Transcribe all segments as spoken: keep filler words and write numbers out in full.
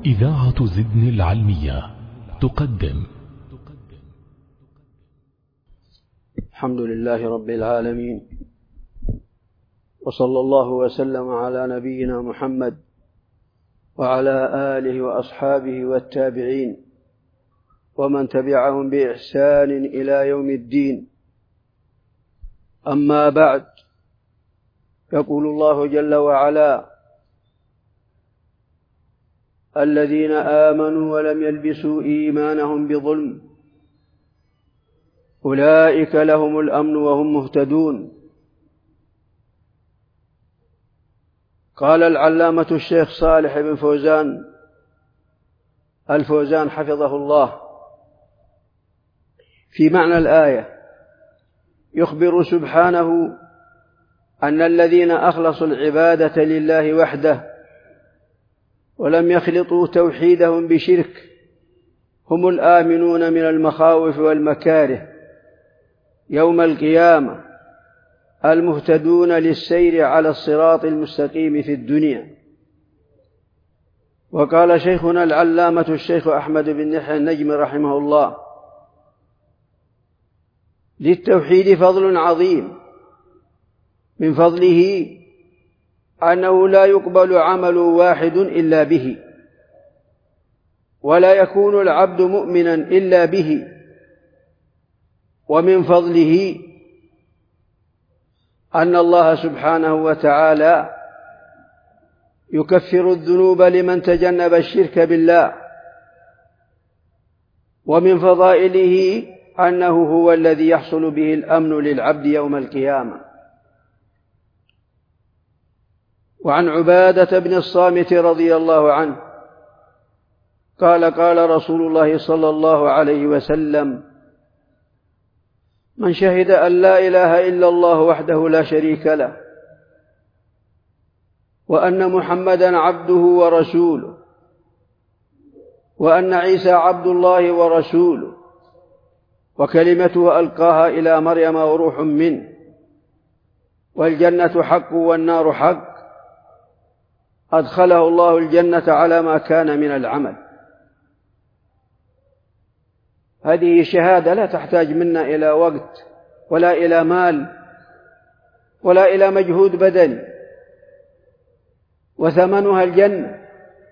إذاعة زدن العلمية تقدم. الحمد لله رب العالمين، وصلى الله وسلم على نبينا محمد وعلى آله وأصحابه والتابعين ومن تبعهم بإحسان إلى يوم الدين. أما بعد، يقول الله جل وعلا: الذين آمنوا ولم يلبسوا إيمانهم بظلم أولئك لهم الأمن وهم مهتدون. قال العلامة الشيخ صالح بن فوزان الفوزان حفظه الله في معنى الآية، يخبر سبحانه أن الذين أخلصوا العبادة لله وحده ولم يخلطوا توحيدهم بشرك هم الآمنون من المخاوف والمكاره يوم القيامة، المهتدون للسير على الصراط المستقيم في الدنيا. وقال شيخنا العلامة الشيخ أحمد بن يحيى النجم رحمه الله: للتوحيد فضل عظيم، من فضله أنه لا يقبل عمل واحد إلا به، ولا يكون العبد مؤمنا إلا به. ومن فضله أن الله سبحانه وتعالى يكفر الذنوب لمن تجنب الشرك بالله. ومن فضائله أنه هو الذي يحصل به الأمن للعبد يوم القيامة. وعن عبادة بن الصامت رضي الله عنه قال: قال رسول الله صلى الله عليه وسلم: من شهد أن لا إله إلا الله وحده لا شريك له، وأن محمدا عبده ورسوله، وأن عيسى عبد الله ورسوله، وكلمته ألقاها إلى مريم وروح منه، والجنة حق والنار حق، أدخله الله الجنة على ما كان من العمل. هذه شهادة لا تحتاج منا إلى وقت ولا إلى مال ولا إلى مجهود بدني، وثمنها الجنة.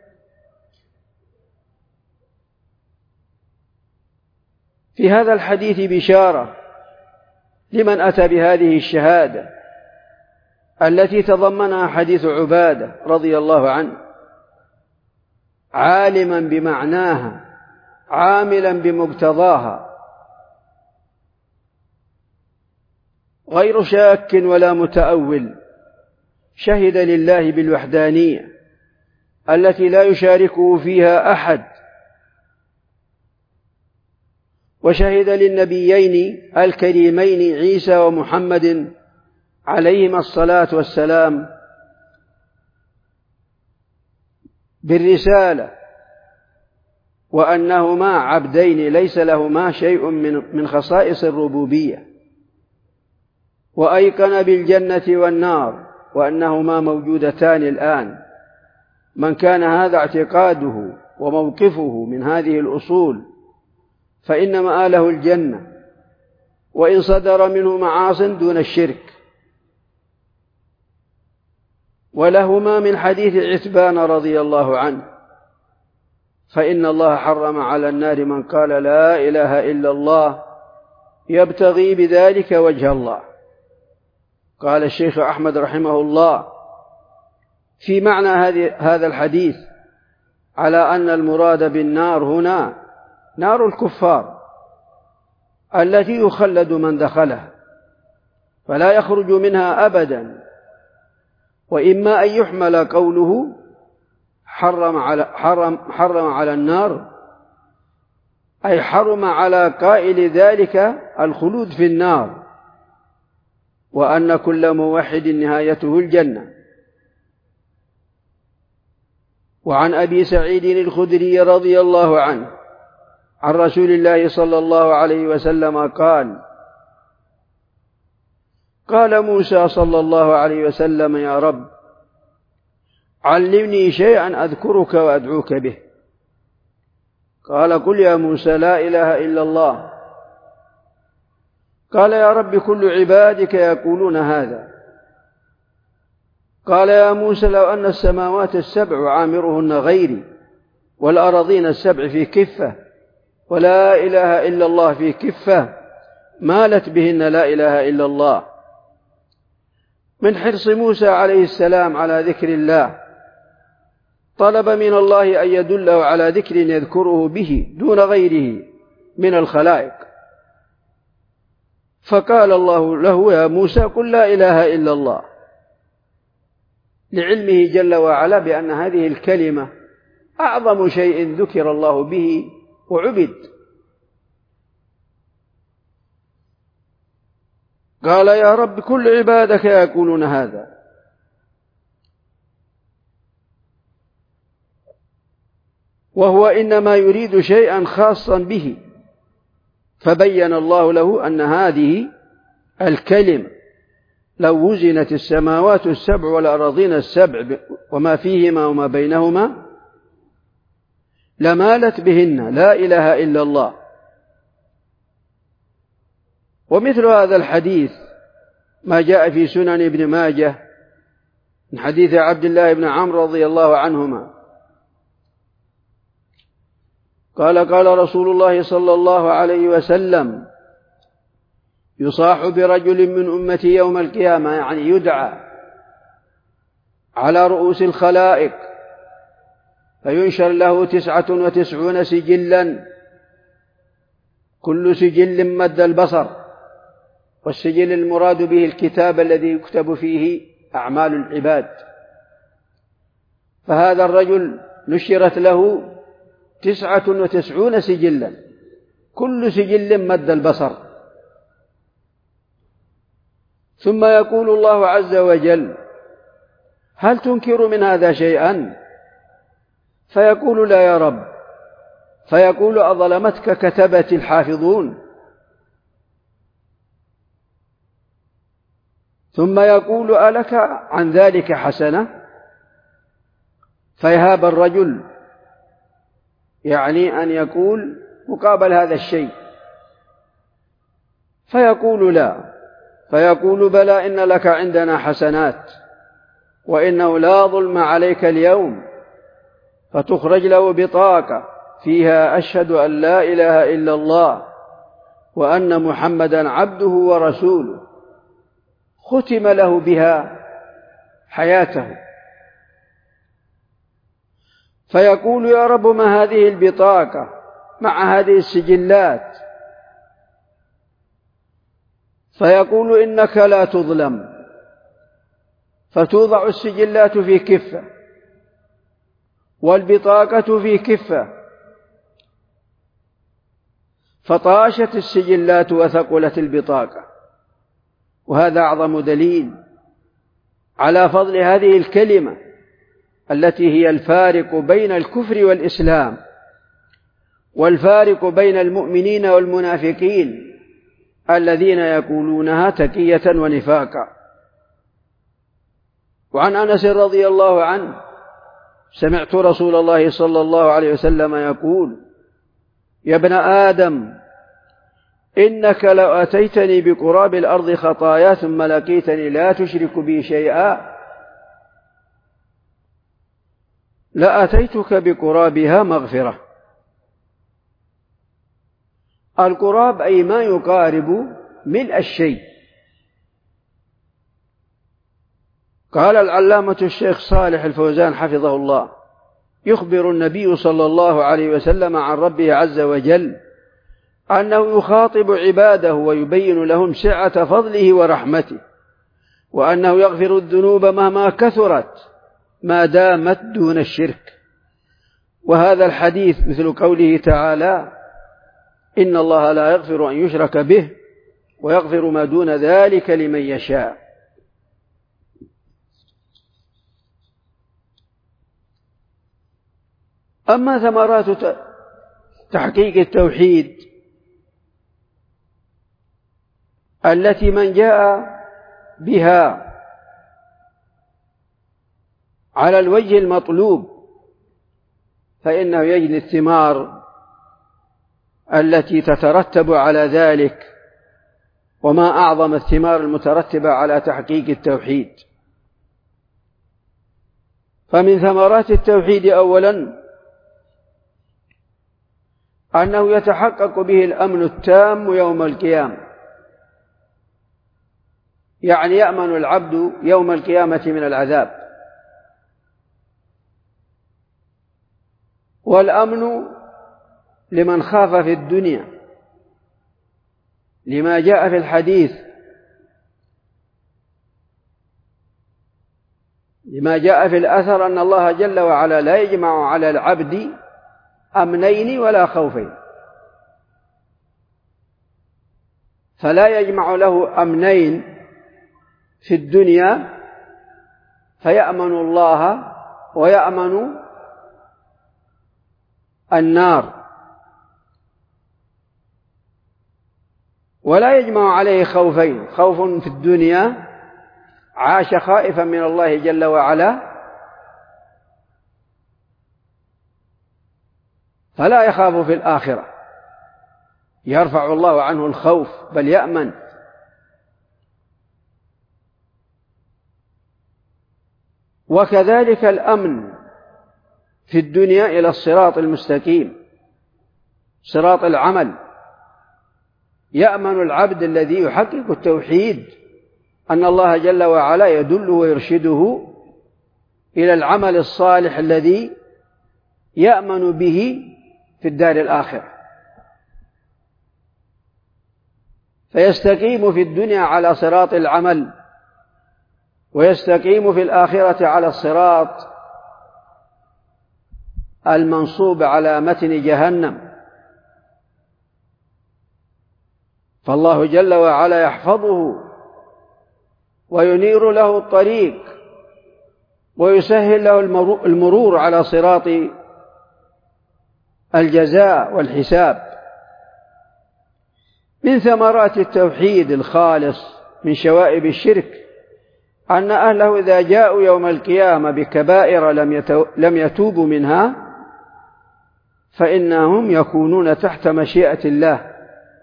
في هذا الحديث بشارة لمن أتى بهذه الشهادة التي تضمنها حديث عبادة رضي الله عنه، عالما بمعناها عاملا بمقتضاها، غير شاك ولا متأول، شهد لله بالوحدانية التي لا يشاركه فيها أحد، وشهد للنبيين الكريمين عيسى ومحمد عليهما الصلاة والسلام بالرسالة، وأنهما عبدين ليس لهما شيء من من خصائص الربوبية، وأيقن بالجنة والنار وأنهما موجودتان الآن. من كان هذا اعتقاده وموقفه من هذه الأصول فإن مآله الجنة، وإن صدر منه معاصٍ دون الشرك. ولهما من حديث عتبان رضي الله عنه: فإن الله حرم على النار من قال لا إله إلا الله يبتغي بذلك وجه الله. قال الشيخ أحمد رحمه الله في معنى هذا الحديث على أن المراد بالنار هنا نار الكفار التي يخلد من دخلها فلا يخرج منها أبدا. وإما أن يحمل قوله حرم على, حرم, حرم على النار أي حرم على قائل ذلك الخلود في النار، وأن كل موحد نهايته الجنة. وعن أبي سعيد الخدري رضي الله عنه عن رسول الله صلى الله عليه وسلم قال: قال موسى صلى الله عليه وسلم: يا رب علمني شيئا أذكرك وأدعوك به. قال قل يا موسى لا إله إلا الله. قال يا رب كل عبادك يقولون هذا. قال يا موسى لو أن السماوات السبع عامرهن غيري والأراضين السبع في كفة ولا إله إلا الله في كفة مالت بهن لا إله إلا الله. من حرص موسى عليه السلام على ذكر الله طلب من الله أن يدله على ذكر يذكره به دون غيره من الخلائق، فقال الله له يا موسى قل لا إله إلا الله، لعلمه جل وعلا بأن هذه الكلمة أعظم شيء ذكر الله به وعبد. قال يا رب كل عبادك يقولون هذا. وهو إنما يريد شيئا خاصا به، فبين الله له أن هذه الكلمة لو وزنت السماوات السبع والأراضين السبع وما فيهما وما بينهما لمالت بهن لا إله إلا الله. ومثل هذا الحديث ما جاء في سنن ابن ماجه من حديث عبد الله بن عمرو رضي الله عنهما قال قال رسول الله صلى الله عليه وسلم يصاح برجل من أمتي يوم القيامة، يعني يدعى على رؤوس الخلائق فينشر له تسعة وتسعون سجلا كل سجل مد البصر، والسجل المراد به الكتاب الذي يكتب فيه أعمال العباد. فهذا الرجل نشرت له تسعة وتسعون سجلا كل سجل مد البصر. ثم يقول الله عز وجل هل تنكر من هذا شيئا؟ فيقول لا يا رب. فيقول أظلمتك كتبة الحافظون؟ ثم يقول ألك عن ذلك حسنة؟ فيهاب الرجل يعني أن يقول مقابل هذا الشيء، فيقول لا. فيقول بلى إن لك عندنا حسنات وإنه لا ظلم عليك اليوم، فتخرج له بطاقة فيها أشهد أن لا إله إلا الله وأن محمدا عبده ورسوله، ختم له بها حياته. فيقول يا رب ما هذه البطاقة مع هذه السجلات؟ فيقول إنك لا تظلم. فتوضع السجلات في كفة والبطاقة في كفة، فطاشت السجلات وثقلت البطاقة. وهذا أعظم دليل على فضل هذه الكلمة التي هي الفارق بين الكفر والإسلام، والفارق بين المؤمنين والمنافقين الذين يقولونها تقية ونفاقا. وعن أنس رضي الله عنه سمعت رسول الله صلى الله عليه وسلم يقول يا ابن آدم إنك لو أتيتني بقراب الأرض خطايا ثم لقيتني لا تشرك بي شيئا لأتيتك بقرابها مغفرة. القراب أي ما يقارب ملء الشيء. قال العلامة الشيخ صالح الفوزان حفظه الله يخبر النبي صلى الله عليه وسلم عن ربه عز وجل أنه يخاطب عباده ويبين لهم سعة فضله ورحمته، وأنه يغفر الذنوب مهما كثرت ما دامت دون الشرك. وهذا الحديث مثل قوله تعالى إن الله لا يغفر أن يشرك به ويغفر ما دون ذلك لمن يشاء. أما ثمرات تحقيق التوحيد التي من جاء بها على الوجه المطلوب فإنه يجني الثمار التي تترتب على ذلك، وما أعظم الثمار المترتبة على تحقيق التوحيد. فمن ثمرات التوحيد أولا أنه يتحقق به الأمن التام يوم القيامة، يعني يأمن العبد يوم القيامة من العذاب. والأمن لمن خاف في الدنيا، لما جاء في الحديث لما جاء في الأثر أن الله جل وعلا لا يجمع على العبد أمنين ولا خوفين، فلا يجمع له أمنين في الدنيا فيأمن الله ويأمن النار، ولا يجمع عليه خوفين، خوف في الدنيا عاش خائفا من الله جل وعلا فلا يخاف في الآخرة، يرفع الله عنه الخوف بل يأمن. وكذلك الأمن في الدنيا إلى الصراط المستقيم، صراط العمل، يأمن العبد الذي يحقق التوحيد أن الله جل وعلا يدله ويرشده إلى العمل الصالح الذي يأمن به في الدار الآخرة، فيستقيم في الدنيا على صراط العمل، ويستقيم في الآخرة على الصراط المنصوب على متن جهنم. فالله جل وعلا يحفظه وينير له الطريق ويسهل له المرور على صراط الجزاء والحساب. من ثمرات التوحيد الخالص من شوائب الشرك أن أهله إذا جاءوا يوم القيامة بكبائر لم يتوبوا منها فإنهم يكونون تحت مشيئة الله،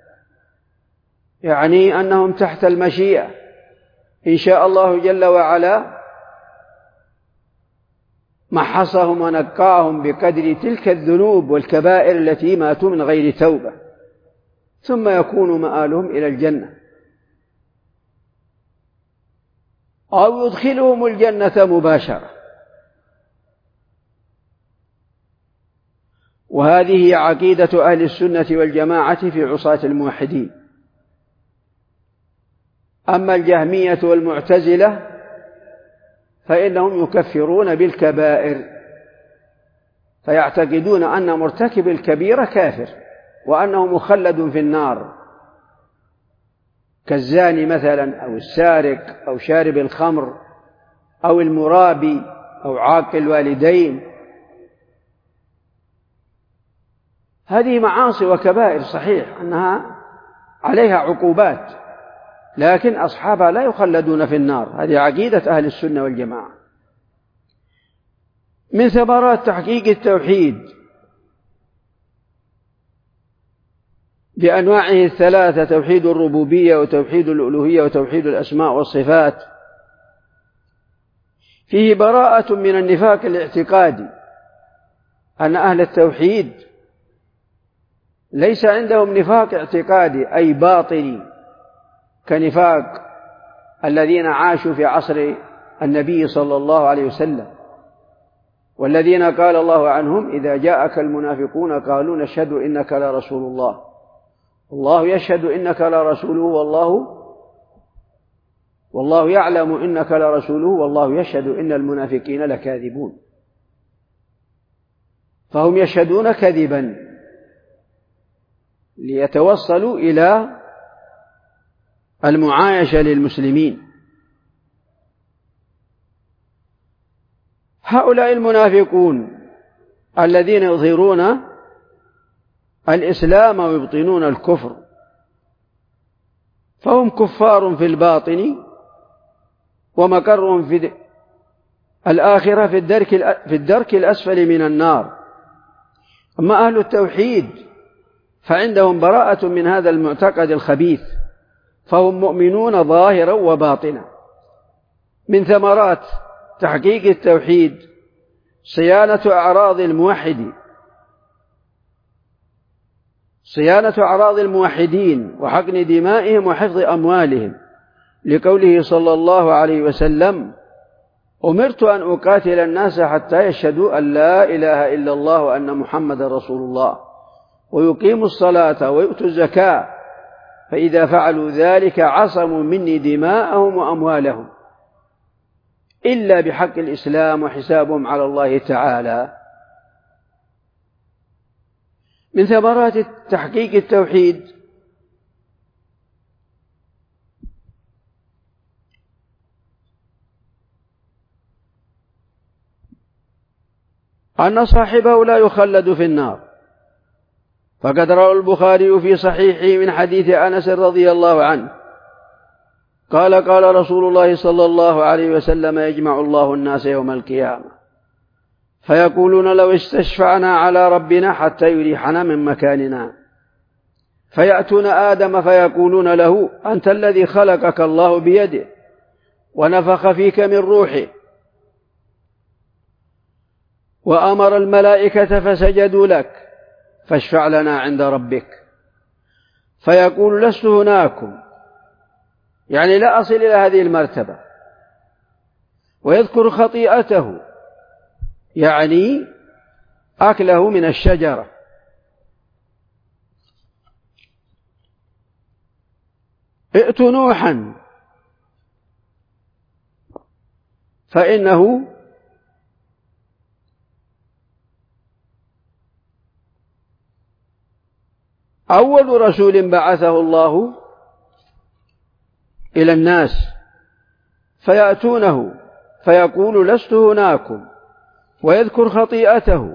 يعني أنهم تحت المشيئة، إن شاء الله جل وعلا محصهم ونقاهم بقدر تلك الذنوب والكبائر التي ماتوا من غير توبة، ثم يكون مآلهم إلى الجنة، أو يدخلهم الجنة مباشرة. وهذه هي عقيدة أهل السنة والجماعة في عصاة الموحدين. أما الجهمية والمعتزلة فإنهم يكفرون بالكبائر، فيعتقدون أن مرتكب الكبيرة كافر وأنه مخلد في النار، كالزاني مثلا، أو السارق، أو شارب الخمر، أو المرابي، أو عاق الوالدين. هذه معاصي وكبائر صحيح أنها عليها عقوبات، لكن أصحابها لا يخلدون في النار. هذه عقيدة أهل السنة والجماعة. من ثمرات تحقيق التوحيد بأنواعه الثلاثة، توحيد الربوبية وتوحيد الألوهية وتوحيد الأسماء والصفات، فيه براءة من النفاق الاعتقادي، أن أهل التوحيد ليس عندهم نفاق اعتقادي أي باطني كنفاق الذين عاشوا في عصر النبي صلى الله عليه وسلم، والذين قال الله عنهم إذا جاءك المنافقون قالوا نشهد إنك لرسول الله، الله يشهد إنك لرسوله والله والله يعلم إنك لرسوله والله يشهد إن المنافقين لكاذبون. فهم يشهدون كذبا ليتوصلوا إلى المعايشة للمسلمين. هؤلاء المنافقون الذين يظهرون الإسلام ويبطنون الكفر فهم كفار في الباطن ومقرهم في الآخرة في الدرك, في الدرك الأسفل من النار. أما أهل التوحيد فعندهم براءة من هذا المعتقد الخبيث، فهم مؤمنون ظاهرا وباطنا. من ثمرات تحقيق التوحيد صيانة أعراض الموحدين صيانة أعراض الموحدين وحقن دمائهم وحفظ أموالهم، لقوله صلى الله عليه وسلم: أمرت أن أقاتل الناس حتى يشهدوا أن لا إله إلا الله وأن محمد رسول الله ويقيموا الصلاة ويؤتوا الزكاة، فإذا فعلوا ذلك عصموا مني دماءهم وأموالهم إلا بحق الإسلام وحسابهم على الله تعالى. من ثمرات تحقيق التوحيد أن صاحبه لا يخلد في النار، فقد روى البخاري في صحيحه من حديث أنس رضي الله عنه قال: قال رسول الله صلى الله عليه وسلم: يجمع الله الناس يوم القيامة فيقولون لو استشفعنا على ربنا حتى يريحنا من مكاننا، فيأتون آدم فيقولون له: أنت الذي خلقك الله بيده ونفخ فيك من روحه وأمر الملائكة فسجدوا لك، فاشفع لنا عند ربك. فيقول: لست هناكم، يعني لا أصل إلى هذه المرتبة. ويذكر خطيئته، يعني أكله من الشجرة. ائتوا نوحا فإنه أول رسول بعثه الله إلى الناس، فيأتونه فيقول: لست هناكم، ويذكر خطيئته.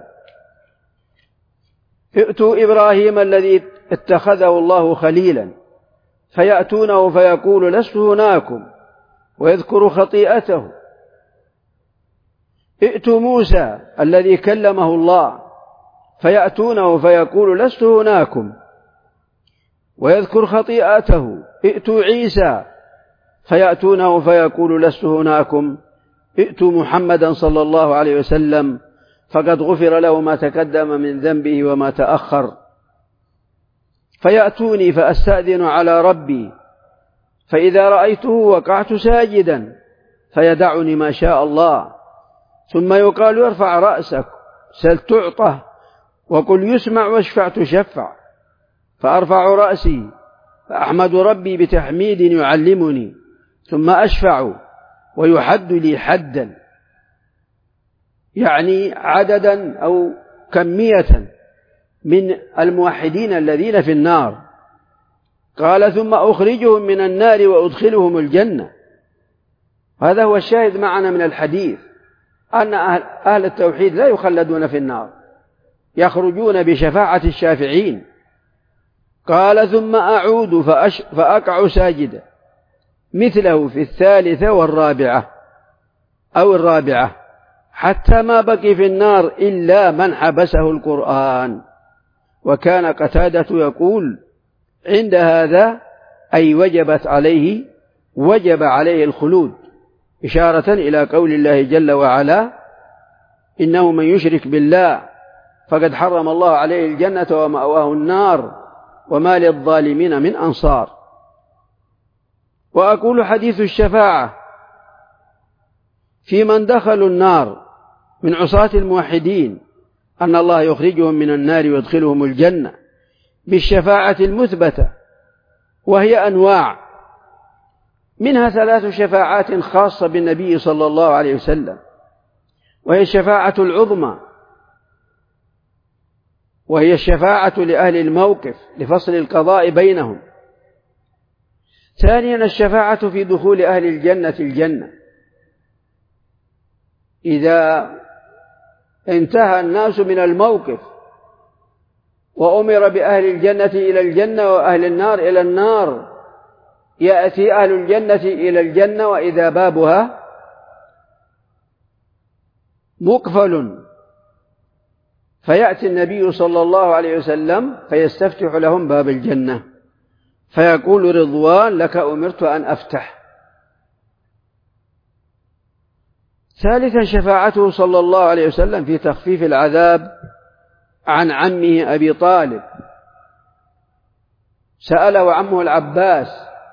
ائتوا إبراهيم الذي اتخذه الله خليلا، فيأتونه فيقول: لست هناكم، ويذكر خطيئته. ائتوا موسى الذي كلمه الله، فيأتونه فيقول: لست هناكم، ويذكر خطيئته. ائتوا عيسى، فيأتونه فيقول: لست هناكم. ائتوا محمدا صلى الله عليه وسلم، فقد غفر له ما تقدم من ذنبه وما تأخر. فيأتوني فأستأذن على ربي، فإذا رأيته وقعت ساجدا، فيدعني ما شاء الله. ثم يقال: ارفع رأسك، سل تعطى، وقل يسمع، واشفع تشفع. فأرفع رأسي فأحمد ربي بتحميد يعلمني، ثم أشفع ويحد لي حدا، يعني عددا أو كمية من الموحدين الذين في النار. قال: ثم أخرجهم من النار وأدخلهم الجنة. هذا هو الشاهد معنا من الحديث، أن أهل التوحيد لا يخلدون في النار، يخرجون بشفاعة الشافعين. قال: ثم أعود فأقع ساجدا مثله في الثالثة والرابعة أو الرابعة، حتى ما بقي في النار إلا من حبسه القرآن. وكان قتادة يقول عند هذا: أي وجبت عليه وجب عليه الخلود، إشارة إلى قول الله جل وعلا: إنه من يشرك بالله فقد حرم الله عليه الجنة ومأواه النار وما للظالمين من أنصار. وأقول: حديث الشفاعة في من دخلوا النار من عصاة الموحدين أن الله يخرجهم من النار ويدخلهم الجنة بالشفاعة المثبتة، وهي أنواع، منها ثلاث شفاعات خاصة بالنبي صلى الله عليه وسلم، وهي الشفاعة العظمى، وهي الشفاعة لأهل الموقف لفصل القضاء بينهم. ثانيا الشفاعة في دخول أهل الجنة الجنة، إذا انتهى الناس من الموقف وأمر بأهل الجنة إلى الجنة وأهل النار إلى النار، يأتي أهل الجنة إلى الجنة وإذا بابها مقفل، فيأتي النبي صلى الله عليه وسلم فيستفتح لهم باب الجنة فيقول رضوان لك أمرت أن أفتح. ثالثا شفاعته صلى الله عليه وسلم في تخفيف العذاب عن عمه أبي طالب. سأله عمه العباس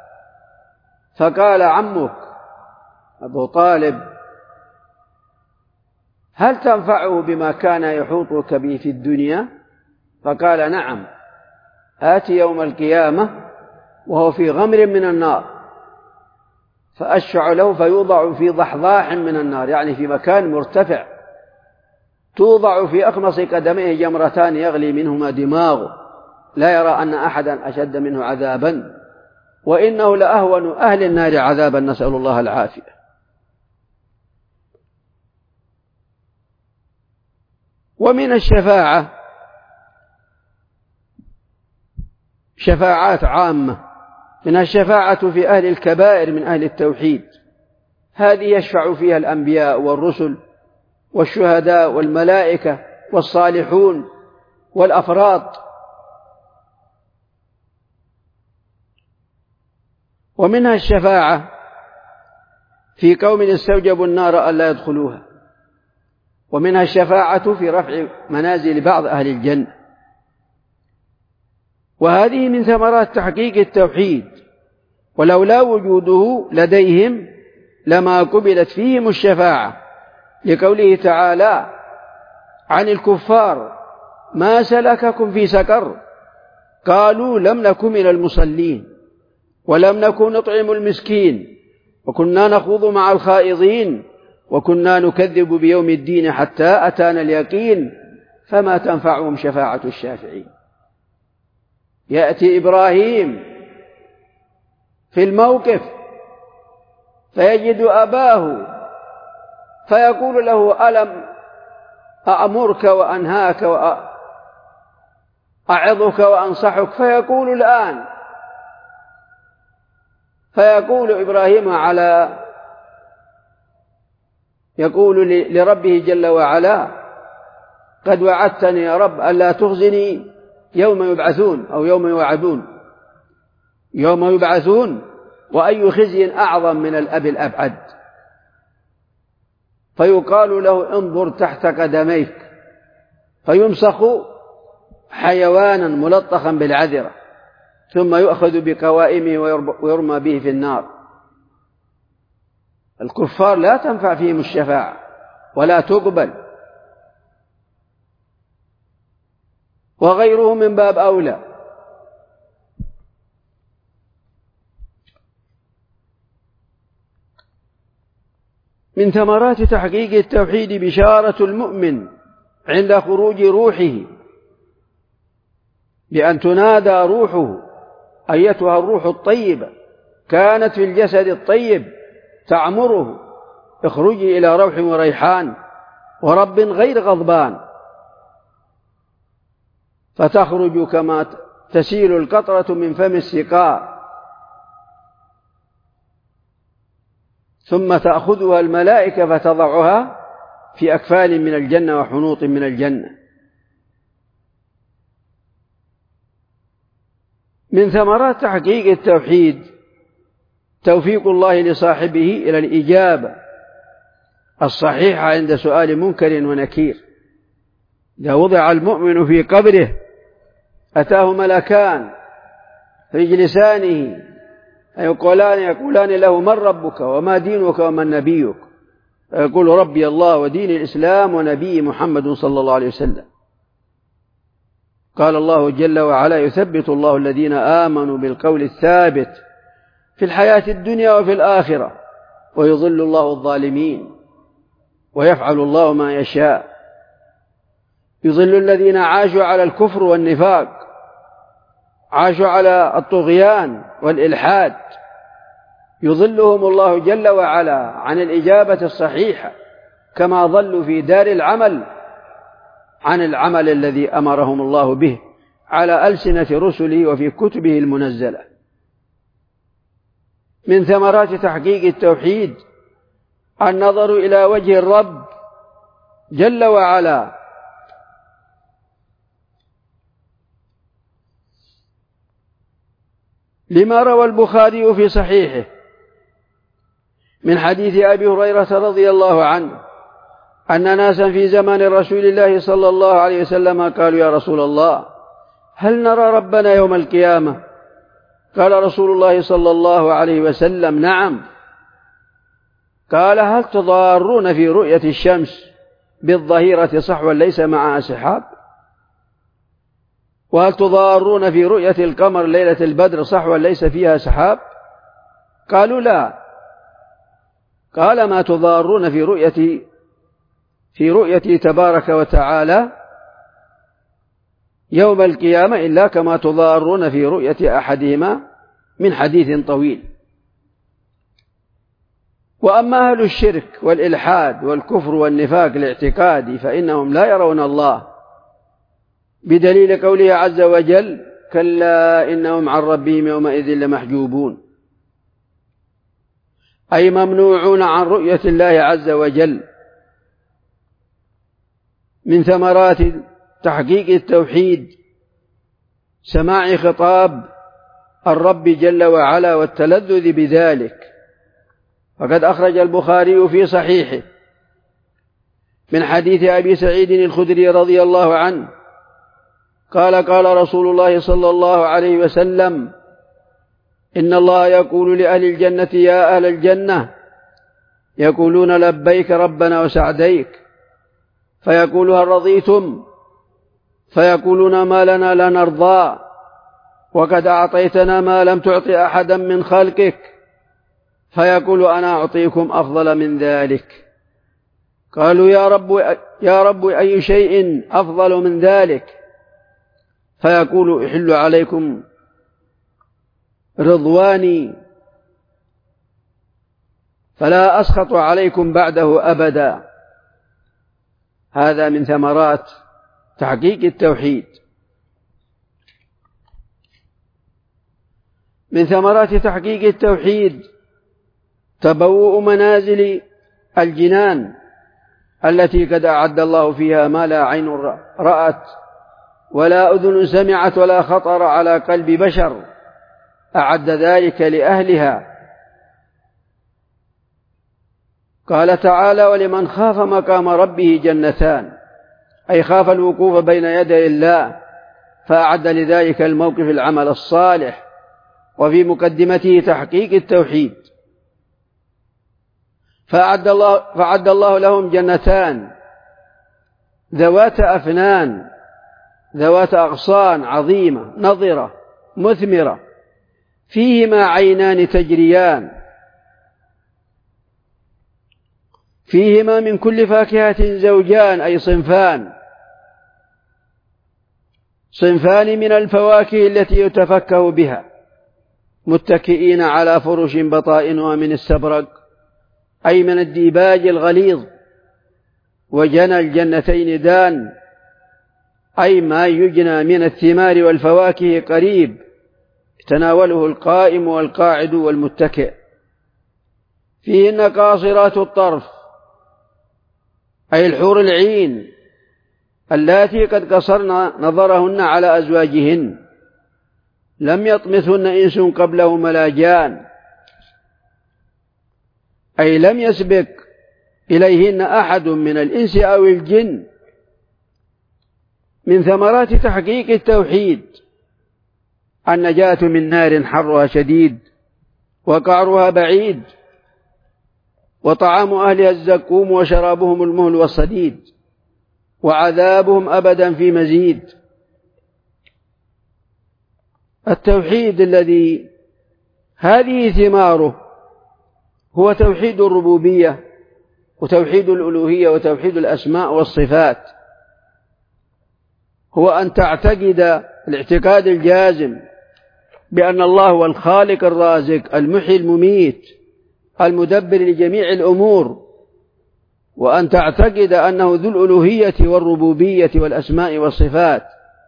فقال عمك أبو طالب هل تنفعه بما كان يحوطك به في الدنيا؟ فقال نعم، آتي يوم القيامة وهو في غمر من النار فأشفع له فيوضع في ضحضاح من النار، يعني في مكان مرتفع، توضع في أخمص قدميه جمرتان يغلي منهما دماغه، لا يرى أن أحدا أشد منه عذابا، وإنه لأهون أهل النار عذابا، نسأل الله العافية. ومن الشفاعة شفاعات عامة، من الشفاعة في أهل الكبائر من أهل التوحيد، هذه يشفع فيها الأنبياء والرسل والشهداء والملائكة والصالحون والأفراط. ومنها الشفاعة في قوم استوجبوا النار ألا يدخلوها، ومنها الشفاعة في رفع منازل بعض أهل الجنة. وهذه من ثمرات تحقيق التوحيد، ولولا وجوده لديهم لما قبلت فيهم الشفاعة، لقوله تعالى عن الكفار ما سلككم في سقر قالوا لم نكن من المصلين ولم نكن نطعم المسكين وكنا نخوض مع الخائضين وكنا نكذب بيوم الدين حتى أتانا اليقين فما تنفعهم شفاعة الشافعين. يأتي إبراهيم في الموقف فيجد أباه فيقول له ألم أأمرك وأنهاك وأعظك وأنصحك؟ فيقول الآن، فيقول إبراهيم على يقول لربه جل وعلا قد وعدتني يا رب ألا تخزني يوم يبعثون أو يوم يوعدون، يوم يبعثون وأي خزي أعظم من الأب الأبعد. فيقال له انظر تحت قدميك فيمسخ حيوانا ملطخا بالعذرة ثم يؤخذ بقوائمه ويرمى به في النار. الكفار لا تنفع فيهم الشفاعة ولا تقبل، وغيره من باب أولى. من ثمرات تحقيق التوحيد بشارة المؤمن عند خروج روحه بأن تنادى روحه أيتها الروح الطيبة كانت في الجسد الطيب تعمره اخرجي إلى روح وريحان ورب غير غضبان، فتخرج كما تسيل القطرة من فم السقاء ثم تأخذها الملائكة فتضعها في أكفان من الجنة وحنوط من الجنة. من ثمرات تحقيق التوحيد توفيق الله لصاحبه إلى الإجابة الصحيحة عند سؤال منكر ونكير. إذا وضع المؤمن في قبره أتاه ملكان فيجلسانه يقولان يقولان له من ربك وما دينك ومن نبيك؟ يقول ربي الله ودين الإسلام ونبي محمد صلى الله عليه وسلم. قال الله جل وعلا يثبت الله الذين آمنوا بالقول الثابت في الحياة الدنيا وفي الآخرة ويضل الله الظالمين ويفعل الله ما يشاء. يضل الذين عاشوا على الكفر والنفاق، عاشوا على الطغيان والإلحاد، يضلهم الله جل وعلا عن الإجابة الصحيحة كما ضلوا في دار العمل عن العمل الذي أمرهم الله به على ألسنة رسله وفي كتبه المنزلة. من ثمرات تحقيق التوحيد النظر إلى وجه الرب جل وعلا لما روى البخاري في صحيحه من حديث أبي هريرة رضي الله عنه أن ناسا في زمان رسول الله صلى الله عليه وسلم قالوا: يا رسول الله، هل نرى ربنا يوم القيامة؟ قال رسول الله صلى الله عليه وسلم: نعم. قال: هل تضارون في رؤية الشمس بالظهيرة صحوا ليس معها سحاب؟ وهل تضارون في رؤية القمر ليلة البدر صحوا ليس فيها سحاب؟ قالوا: لا. قال: ما تضارون في رؤية في رؤيتي تبارك وتعالى يوم القيامة إلا كما تضارون في رؤية أحدهما من حديث طويل. وأما أهل الشرك والإلحاد والكفر والنفاق الاعتقادي فإنهم لا يرون الله، بدليل قوله عز وجل: كلا إنهم عن ربهم يومئذ لمحجوبون، أي ممنوعون عن رؤية الله عز وجل. من ثمرات تحقيق التوحيد سماع خطاب الرب جل وعلا والتلذذ بذلك. فقد أخرج البخاري في صحيحه من حديث أبي سعيد الخدري رضي الله عنه قال: قال رسول الله صلى الله عليه وسلم: إن الله يقول لأهل الجنة: يا أهل الجنة، يقولون: لبيك ربنا وسعديك. فيقول: هل رضيتم؟ فيقولون: ما لنا لا نرضى، وقد أعطيتنا ما لم تعط أحدا من خلقك. فيقول: أنا أعطيكم أفضل من ذلك. قالوا: يا رب يا رب أي شيء أفضل من ذلك؟ فيقول: أحل عليكم رضواني فلا أسخط عليكم بعده أبدا. هذا من ثمرات تحقيق التوحيد. من ثمرات تحقيق التوحيد تبوء منازل الجنان التي قد أعد الله فيها ما لا عين رأت ولا أذن سمعت ولا خطر على قلب بشر، أعد ذلك لأهلها. قال تعالى: ولمن خاف مقام ربه جنتان، أي خاف الوقوف بين يدي الله فأعد لذلك الموقف العمل الصالح، وفي مقدمته تحقيق التوحيد. فأعد الله, فأعد الله لهم جنتان ذوات أفنان ذوات أغصان عظيمة نضرة مثمرة، فيهما عينان تجريان، فيهما من كل فاكهة زوجان، أي صنفان صنفان من الفواكه التي يتفكه بها، متكئين على فرش بطائنها من السبرق، أي من الديباج الغليظ. وجنى الجنتين دان، أي ما يجنى من الثمار والفواكه قريب، تناوله القائم والقاعد والمتكئ. فيهن قاصرات الطرف، أي الحور العين اللاتي قد قصرن نظرهن على أزواجهن، لم يطمثهن إنس قبلهم ولا جان، أي لم يسبق إليهن أحد من الإنس أو الجن. من ثمرات تحقيق التوحيد النجاة من نار حرها شديد وقعرها بعيد، وطعام أهلها الزقوم وشرابهم المهل والصديد، وعذابهم أبدا في مزيد. التوحيد الذي هذه ثماره هو توحيد الربوبية وتوحيد الألوهية وتوحيد الأسماء والصفات، هو أن تعتقد الاعتقاد الجازم بأن الله هو الخالق الرازق المحيي المميت المدبر لجميع الأمور، وأن تعتقد أنه ذو الألوهية والربوبية والأسماء والصفات،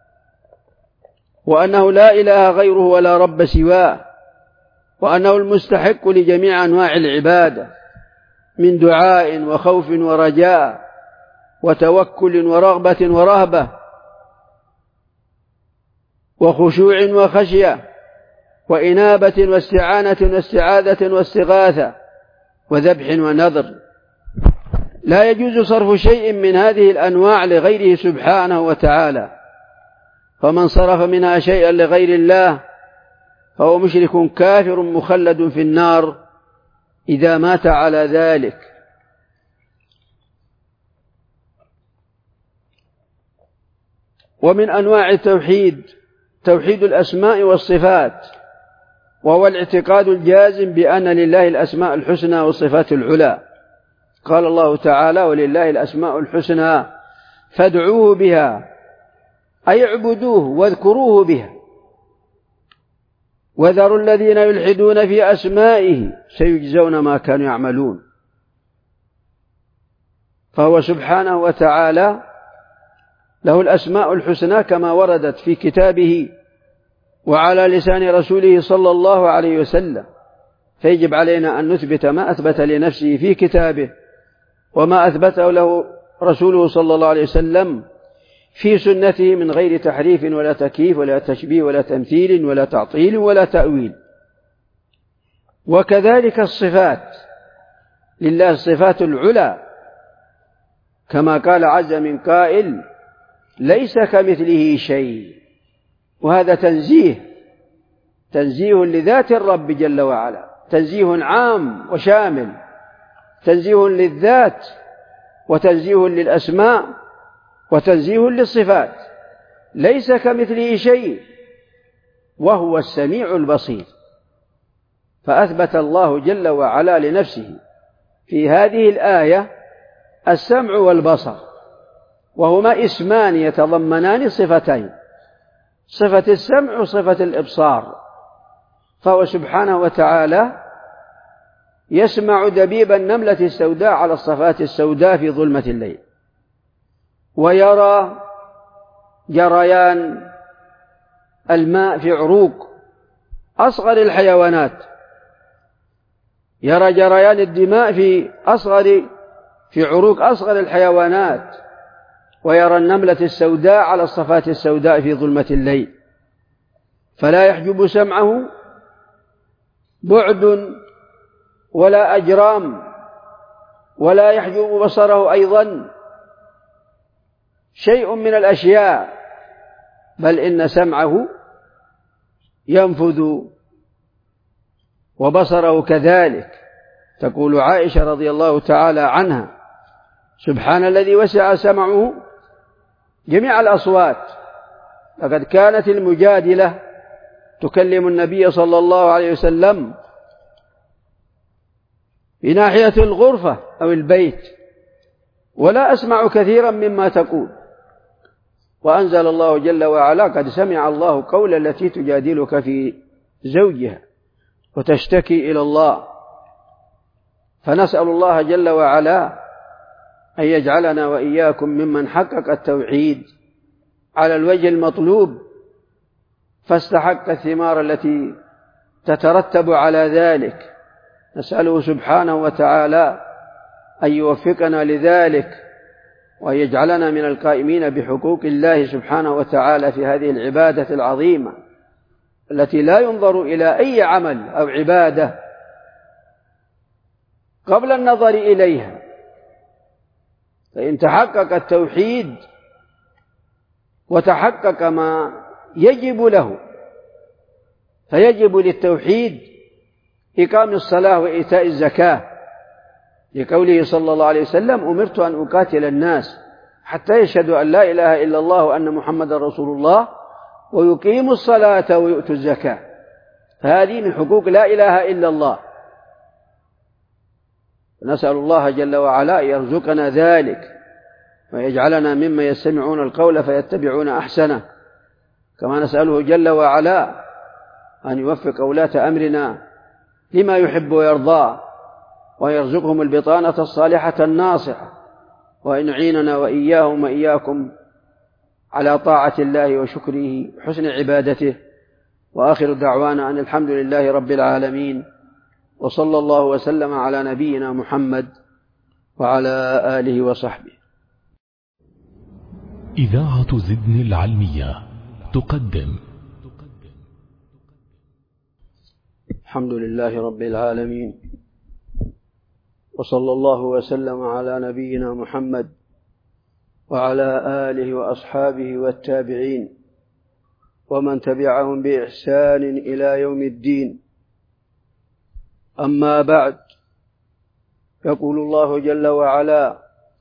وأنه لا إله غيره ولا رب سواه، وأنه المستحق لجميع أنواع العبادة من دعاء وخوف ورجاء وتوكل ورغبة ورهبة وخشوع وخشية، وإنابة واستعانة واستعاذة واستغاثة وذبح ونذر. لا يجوز صرف شيء من هذه الأنواع لغيره سبحانه وتعالى، فمن صرف منها شيئا لغير الله فهو مشرك كافر مخلد في النار إذا مات على ذلك. ومن أنواع التوحيد توحيد الأسماء والصفات، وهو الاعتقاد الجازم بأن لله الأسماء الحسنى والصفات العلى. قال الله تعالى: ولله الأسماء الحسنى فادعوه بها، أي اعبدوه واذكروه بها، وذروا الذين يلحدون في أسمائه سيجزون ما كانوا يعملون. فهو سبحانه وتعالى له الأسماء الحسنى كما وردت في كتابه وعلى لسان رسوله صلى الله عليه وسلم، فيجب علينا أن نثبت ما أثبت لنفسه في كتابه وما أثبته له رسوله صلى الله عليه وسلم في سنته من غير تحريف ولا تكييف ولا تشبيه ولا تمثيل ولا تعطيل ولا تأويل. وكذلك الصفات، لله الصفات العلى، كما قال عز من قائل: ليس كمثله شيء. وهذا تنزيه تنزيه لذات الرب جل وعلا، تنزيه عام وشامل، تنزيه للذات وتنزيه للأسماء وتنزيه للصفات. ليس كمثله شيء وهو السميع البصير. فأثبت الله جل وعلا لنفسه في هذه الآية السمع والبصر، وهما اسمان يتضمنان صفتين: صفة السمع وصفة الإبصار. فهو سبحانه وتعالى يسمع دبيب النملة السوداء على الصفات السوداء في ظلمة الليل، ويرى جريان الماء في عروق أصغر الحيوانات، يرى جريان الدماء في أصغر في عروق أصغر الحيوانات، ويرى النملة السوداء على الصفات السوداء في ظلمة الليل. فلا يحجب سمعه بعد ولا أجرام، ولا يحجب بصره أيضا شيء من الأشياء، بل إن سمعه ينفذ وبصره كذلك. تقول عائشة رضي الله تعالى عنها: سبحان الذي وسع سمعه جميع الأصوات. لقد كانت المجادلة تكلم النبي صلى الله عليه وسلم في ناحية الغرفة أو البيت، ولا أسمع كثيرا مما تقول. وأنزل الله جل وعلا: قد سمع الله قول التي تجادلك في زوجها وتشتكي إلى الله. فنسأل الله جل وعلا أن يجعلنا وإياكم ممن حقق التوحيد على الوجه المطلوب فاستحق الثمار التي تترتب على ذلك. نسأله سبحانه وتعالى أن يوفقنا لذلك، وأن يجعلنا من القائمين بحقوق الله سبحانه وتعالى في هذه العبادة العظيمة التي لا ينظر إلى أي عمل أو عبادة قبل النظر إليها. فإن تحقق التوحيد وتحقق ما يجب له، فيجب للتوحيد إقام الصلاة وإيتاء الزكاة، لقوله صلى الله عليه وسلم: أمرت أن أقاتل الناس حتى يشهدوا أن لا إله إلا الله وأن محمدا رسول الله ويقيموا الصلاة ويؤتوا الزكاة. فهذه من حقوق لا إله إلا الله. نسأل الله جل وعلا أن يرزقنا ذلك ويجعلنا ممن يستمعون القول فيتبعون أحسنه، كما نسأله جل وعلا أن يوفق ولاة أمرنا لما يحب ويرضى، ويرزقهم البطانة الصالحة الناصحة، وأن يعيننا وإياهم وإياكم على طاعة الله وشكره وحسن عبادته. وآخر دعوانا أن الحمد لله رب العالمين، وصلى الله وسلم على نبينا محمد وعلى آله وصحبه. إذاعة زدن العلمية تقدم الحمد لله رب العالمين، وصلى الله وسلم على نبينا محمد وعلى آله وأصحابه والتابعين ومن تبعهم بإحسان إلى يوم الدين. أما بعد، يقول الله جل وعلا: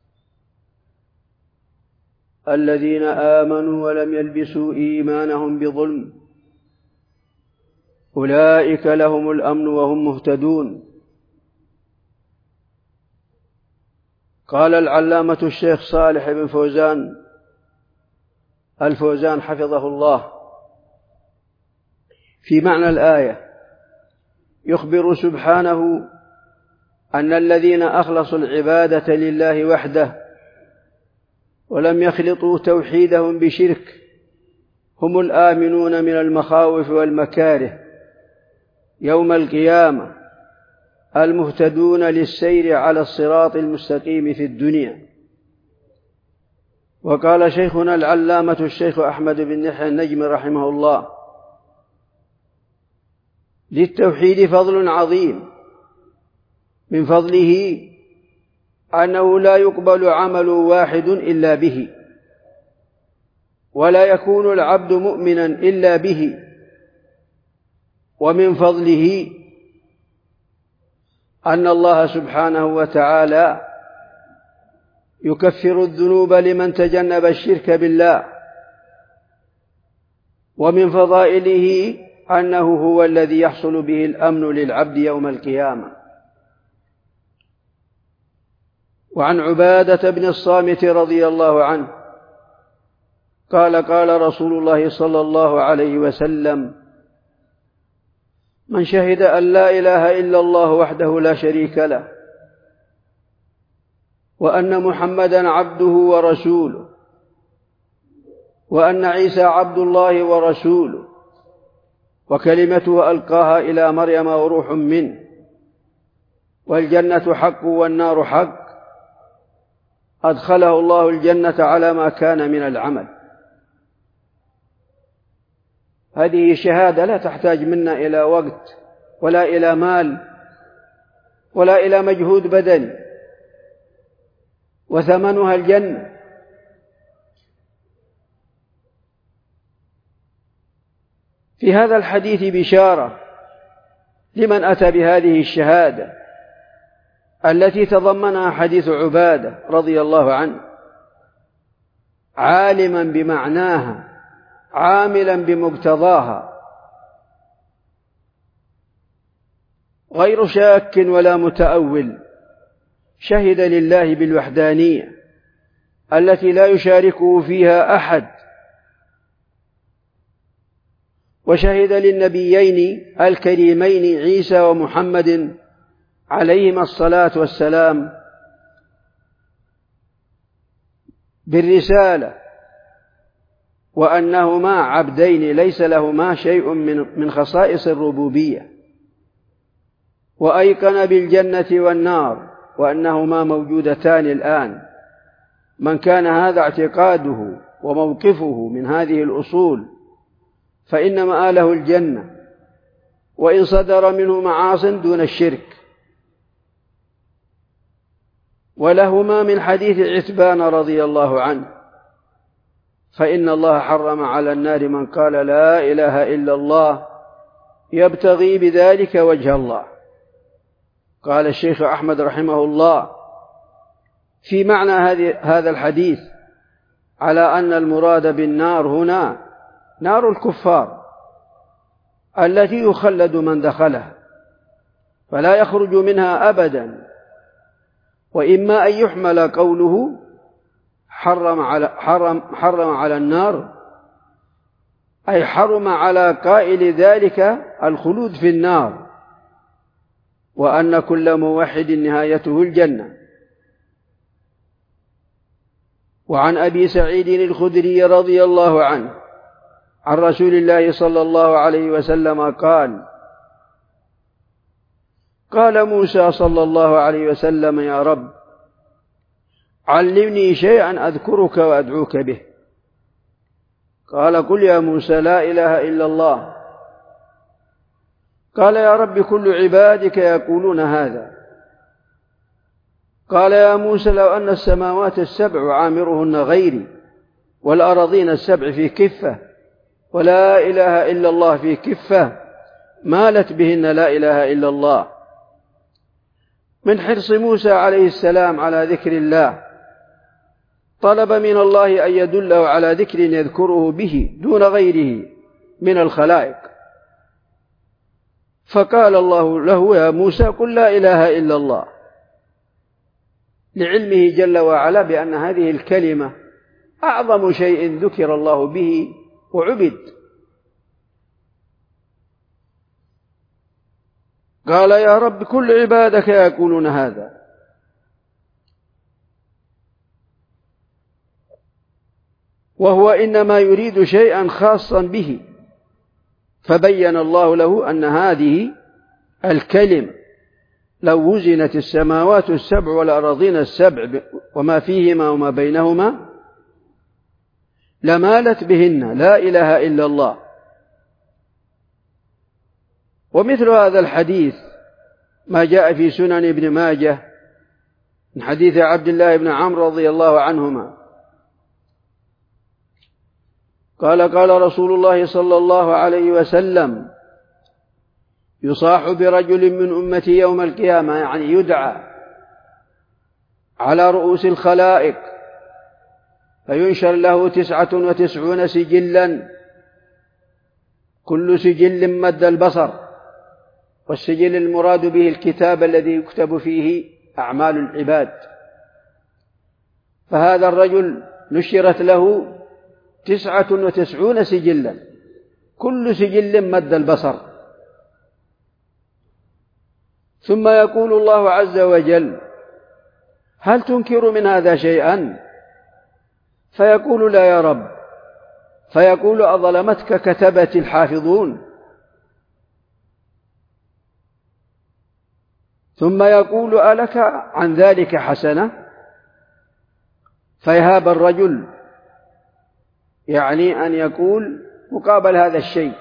الذين آمنوا ولم يلبسوا إيمانهم بظلم أولئك لهم الأمن وهم مهتدون. قال العلامة الشيخ صالح بن فوزان الفوزان حفظه الله في معنى الآية، يخبر سبحانه أن الذين أخلصوا العبادة لله وحده ولم يخلطوا توحيدهم بشرك هم الآمنون من المخاوف والمكاره يوم القيامة، المهتدون للسير على الصراط المستقيم في الدنيا. وقال شيخنا العلامة الشيخ أحمد بن يحيى النجم رحمه الله: للتوحيد فضل عظيم، من فضله أنه لا يقبل عمل واحد إلا به، ولا يكون العبد مؤمنا إلا به. ومن فضله أن الله سبحانه وتعالى يكفر الذنوب لمن تجنب الشرك بالله. ومن فضائله أنه هو الذي يحصل به الأمن للعبد يوم القيامة. وعن عبادة بن الصامت رضي الله عنه قال: قال رسول الله صلى الله عليه وسلم: من شهد أن لا إله إلا الله وحده لا شريك له، وأن محمدا عبده ورسوله، وأن عيسى عبد الله ورسوله، وكلمته ألقاها إلى مريم وروح منه، والجنة حق والنار حق، أدخله الله الجنة على ما كان من العمل. هذه شهادة لا تحتاج منا إلى وقت ولا إلى مال ولا إلى مجهود بدني، وثمنها الجنة. في هذا الحديث بشارة لمن أتى بهذه الشهادة التي تضمنها حديث عبادة رضي الله عنه، عالما بمعناها عاملا بمقتضاها، غير شاك ولا متأول، شهد لله بالوحدانية التي لا يشاركه فيها أحد، وشهد للنبيين الكريمين عيسى ومحمد عليهما الصلاة والسلام بالرسالة، وأنهما عبدين ليس لهما شيء من خصائص الربوبية، وأيقن بالجنة والنار وأنهما موجودتان الآن. من كان هذا اعتقاده وموقفه من هذه الأصول فإن مآله الجنة، وإن صدر منه معاصٍ دون الشرك. ولهما من حديث عتبان رضي الله عنه: فإن الله حرم على النار من قال لا إله إلا الله يبتغي بذلك وجه الله. قال الشيخ أحمد رحمه الله في معنى هذا الحديث على أن المراد بالنار هنا نار الكفار التي يخلد من دخلها فلا يخرج منها أبدا. وإما أن يحمل قوله حرم على, حرم, حرم على النار أي حرم على قائل ذلك الخلود في النار، وأن كل موحد نهايته الجنة. وعن أبي سعيد الخدري رضي الله عنه عن رسول الله صلى الله عليه وسلم قال: قال موسى صلى الله عليه وسلم: يا رب علمني شيئا أذكرك وأدعوك به. قال: قل يا موسى لا إله إلا الله. قال يا رب كل عبادك يقولون هذا. قال يا موسى لو أن السماوات السبع عامرهن غيري والأراضين السبع في كفة ولا إله إلا الله في كفة مالت بهن لا إله إلا الله. من حرص موسى عليه السلام على ذكر الله طلب من الله أن يدله على ذكر يذكره به دون غيره من الخلائق، فقال الله له يا موسى قل لا إله إلا الله، لعلمه جل وعلا بأن هذه الكلمة أعظم شيء ذكر الله به وعبد. قال يا رب كل عبادك يقولون هذا. وهو إنما يريد شيئا خاصا به، فبين الله له أن هذه الكلمة لو وزنت السماوات السبع والأراضين السبع وما فيهما وما بينهما لمالت بهن لا إله إلا الله. ومثل هذا الحديث ما جاء في سنن ابن ماجه من حديث عبد الله بن عمرو رضي الله عنهما قال قال رسول الله صلى الله عليه وسلم يصاح برجل من أمتي يوم القيامة، يعني يدعى على رؤوس الخلائق فينشر له تسعة وتسعون سجلا كل سجل مد البصر، والسجل المراد به الكتاب الذي يكتب فيه أعمال العباد. فهذا الرجل نشرت له تسعة وتسعون سجلا كل سجل مد البصر، ثم يقول الله عز وجل هل تنكر من هذا شيئا؟ فيقول لا يا رب، فيقول أظلمتك كتبة الحافظون؟ ثم يقول ألك عن ذلك حسنة؟ فيهاب الرجل يعني أن يقول مقابل هذا الشيء،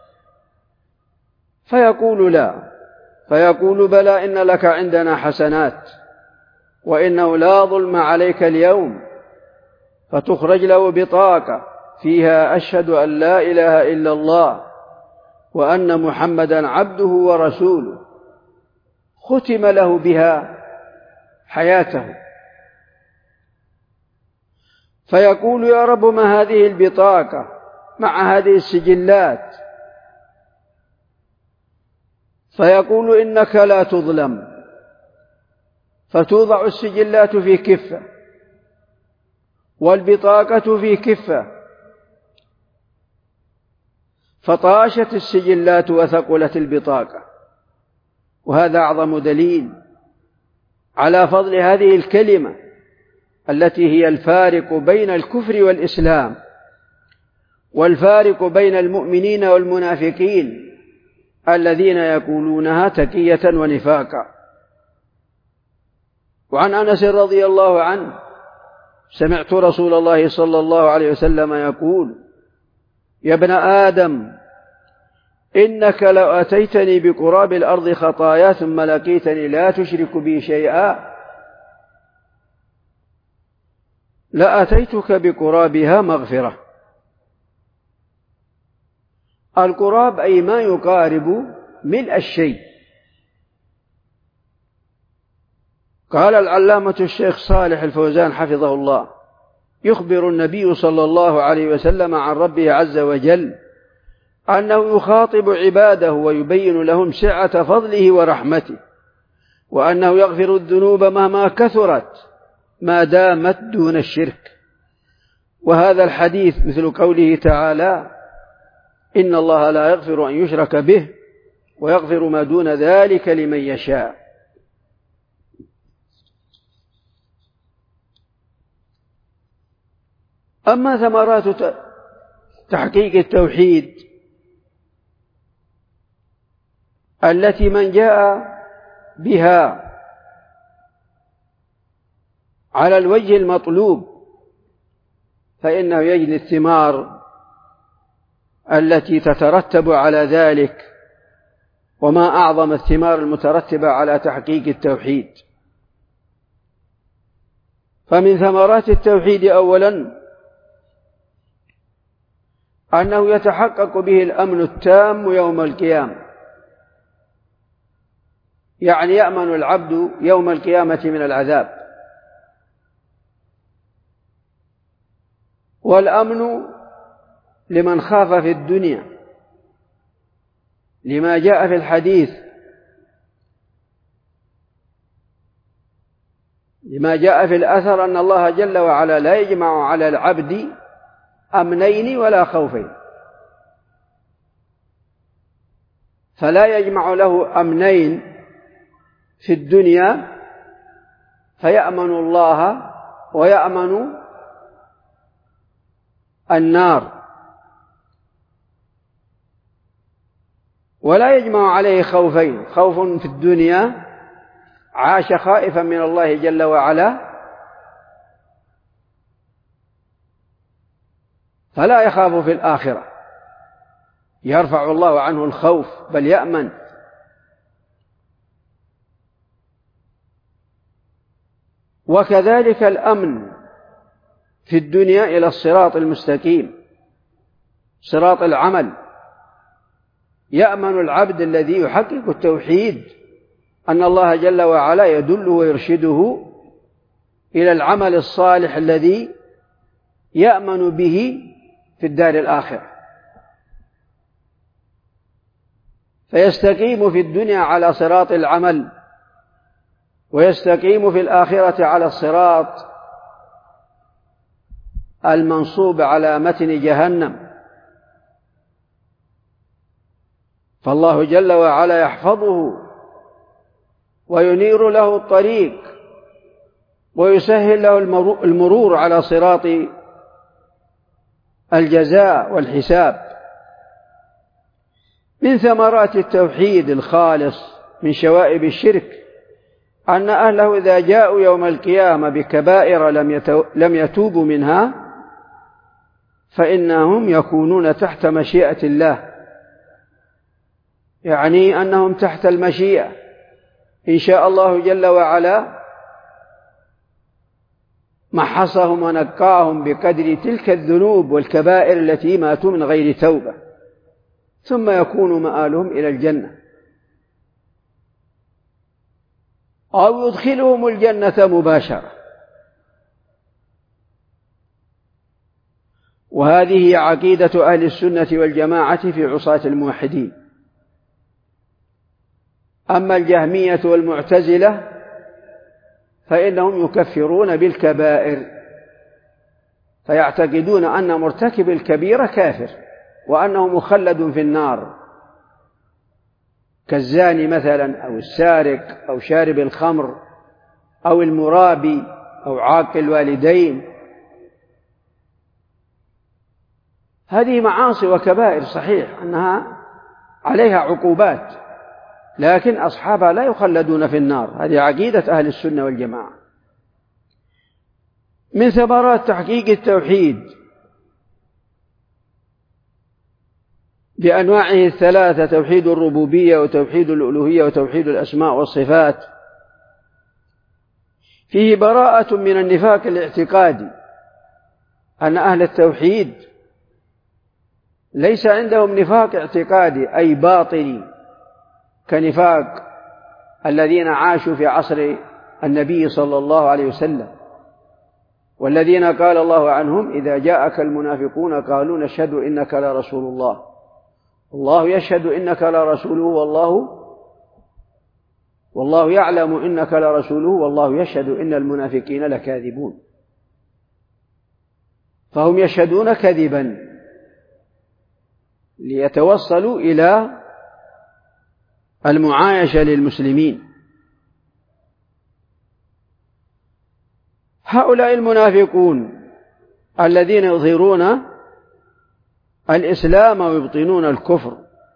فيقول لا، فيقول بلى إن لك عندنا حسنات وإنه لا ظلم عليك اليوم، فتخرج له بطاقة فيها أشهد أن لا إله إلا الله وأن محمدا عبده ورسوله، ختم له بها حياته. فيقول يا رب ما هذه البطاقة مع هذه السجلات؟ فيقول إنك لا تظلم، فتوضع السجلات في كفة والبطاقة في كفة، فطاشت السجلات وثقلت البطاقة. وهذا أعظم دليل على فضل هذه الكلمة التي هي الفارق بين الكفر والإسلام والفارق بين المؤمنين والمنافقين الذين يقولونها تقية ونفاقا. وعن أنس رضي الله عنه سمعت رسول الله صلى الله عليه وسلم يقول يا ابن آدم إنك لو أتيتني بقراب الأرض خطايا ثم لقيتني لا تشرك بي شيئا لأتيتك بقرابها مغفرة. القراب أي ما يقارب ملء الشيء. قال العلامة الشيخ صالح الفوزان حفظه الله يخبر النبي صلى الله عليه وسلم عن ربه عز وجل أنه يخاطب عباده ويبين لهم سعة فضله ورحمته، وأنه يغفر الذنوب مهما كثرت ما دامت دون الشرك. وهذا الحديث مثل قوله تعالى إن الله لا يغفر أن يشرك به ويغفر ما دون ذلك لمن يشاء. أما ثمرات تحقيق التوحيد التي من جاء بها على الوجه المطلوب فإنه يجني الثمار التي تترتب على ذلك وما أعظم الثمار المترتبة على تحقيق التوحيد. فمن ثمرات التوحيد أولا أنه يتحقق به الأمن التام يوم القيامة، يعني يأمن العبد يوم القيامة من العذاب. والأمن لمن خاف في الدنيا، لما جاء في الحديث لما جاء في الأثر أن الله جل وعلا لا يجمع على العبد أمنين ولا خوفين، فلا يجمع له أمنين في الدنيا فيأمن الله ويأمن النار، ولا يجمع عليه خوفين، خوف في الدنيا عاش خائفا من الله جل وعلا فلا يخاف في الآخرة، يرفع الله عنه الخوف بل يأمن. وكذلك الأمن في الدنيا إلى الصراط المستقيم، صراط العمل، يأمن العبد الذي يحقق التوحيد أن الله جل وعلا يدله ويرشده إلى العمل الصالح الذي يأمن به في الدار الآخرة، فيستقيم في الدنيا على صراط العمل، ويستقيم في الآخرة على الصراط المنصوب على متن جهنم. فالله جل وعلا يحفظه وينير له الطريق ويسهل له المرور على صراط الجزاء والحساب. من ثمرات التوحيد الخالص من شوائب الشرك أن أهله إذا جاءوا يوم القيامة بكبائر لم يتوبوا منها فإنهم يكونون تحت مشيئة الله، يعني أنهم تحت المشيئة، إن شاء الله جل وعلا محصهم ونقاهم بقدر تلك الذنوب والكبائر التي ماتوا من غير توبة، ثم يكون مآلهم إلى الجنة أو يدخلهم الجنة مباشرة. وهذه عقيدة أهل السنة والجماعة في عصاة الموحدين. أما الجهمية والمعتزلة فإنهم يكفرون بالكبائر، فيعتقدون أن مرتكب الكبيرة كافر وأنه مخلد في النار، كالزاني مثلا أو السارق أو شارب الخمر أو المرابي أو عاق الوالدين. هذه معاصي وكبائر صحيح أنها عليها عقوبات، لكن أصحابها لا يخلدون في النار. هذه عقيدة أهل السنة والجماعة. من ثمرات تحقيق التوحيد بأنواعه الثلاثة، توحيد الربوبية وتوحيد الألوهية وتوحيد الأسماء والصفات، فيه براءة من النفاق الاعتقادي، أن أهل التوحيد ليس عندهم نفاق اعتقادي أي باطني كنفاق الذين عاشوا في عصر النبي صلى الله عليه وسلم، والذين قال الله عنهم إذا جاءك المنافقون قالوا نشهد إنك لرسول الله، الله يشهد إنك لرسوله والله والله يعلم إنك لرسوله والله يشهد إن المنافقين لكاذبون. فهم يشهدون كذبا ليتوصلوا إلى المعايشة للمسلمين. هؤلاء المنافقون الذين يظهرون الإسلام ويبطنون الكفر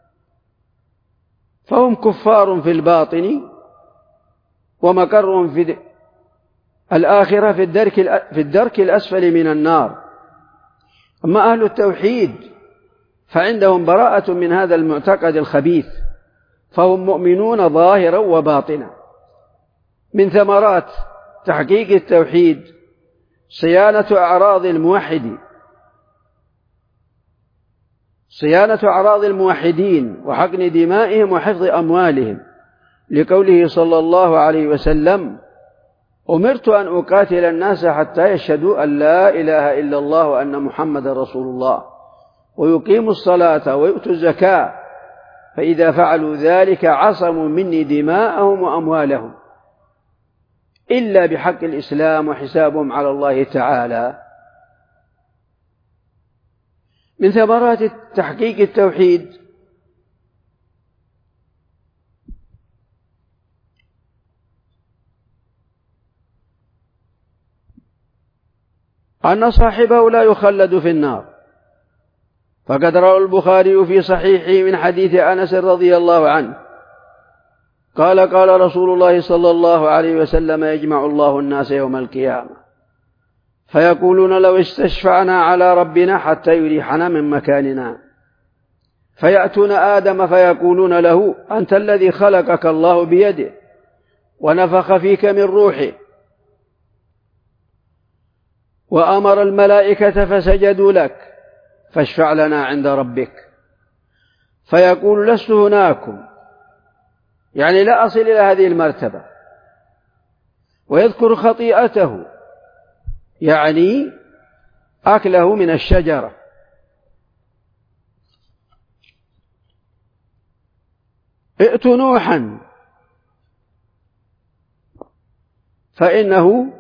فهم كفار في الباطن ومقرهم في الآخرة في الدرك, في الدرك الأسفل من النار. أما أهل التوحيد فعندهم براءة من هذا المعتقد الخبيث، فهم مؤمنون ظاهرا وباطنا. من ثمرات تحقيق التوحيد صيانة أعراض الموحدين صيانة أعراض الموحدين وحقن دمائهم وحفظ أموالهم، لقوله صلى الله عليه وسلم: أمرت أن أقاتل الناس حتى يشهدوا أن لا إله إلا الله وأن محمد رسول الله ويقيموا الصلاة ويؤتوا الزكاة، فإذا فعلوا ذلك عصموا مني دماءهم وأموالهم إلا بحق الإسلام وحسابهم على الله تعالى. من ثمرات تحقيق التوحيد أن صاحبه لا يخلد في النار، فقد روى البخاري في صحيحه من حديث أنس رضي الله عنه قال: قال رسول الله صلى الله عليه وسلم: يجمع الله الناس يوم القيامة فيقولون لو استشفعنا على ربنا حتى يريحنا من مكاننا، فيأتون آدم فيقولون له: أنت الذي خلقك الله بيده ونفخ فيك من روحه وأمر الملائكة فسجدوا لك، فاشفع لنا عند ربك. فيقول: لست هناكم، يعني لا أصل إلى هذه المرتبة. ويذكر خطيئته، يعني أكله من الشجرة. ائتوا نوحا فإنه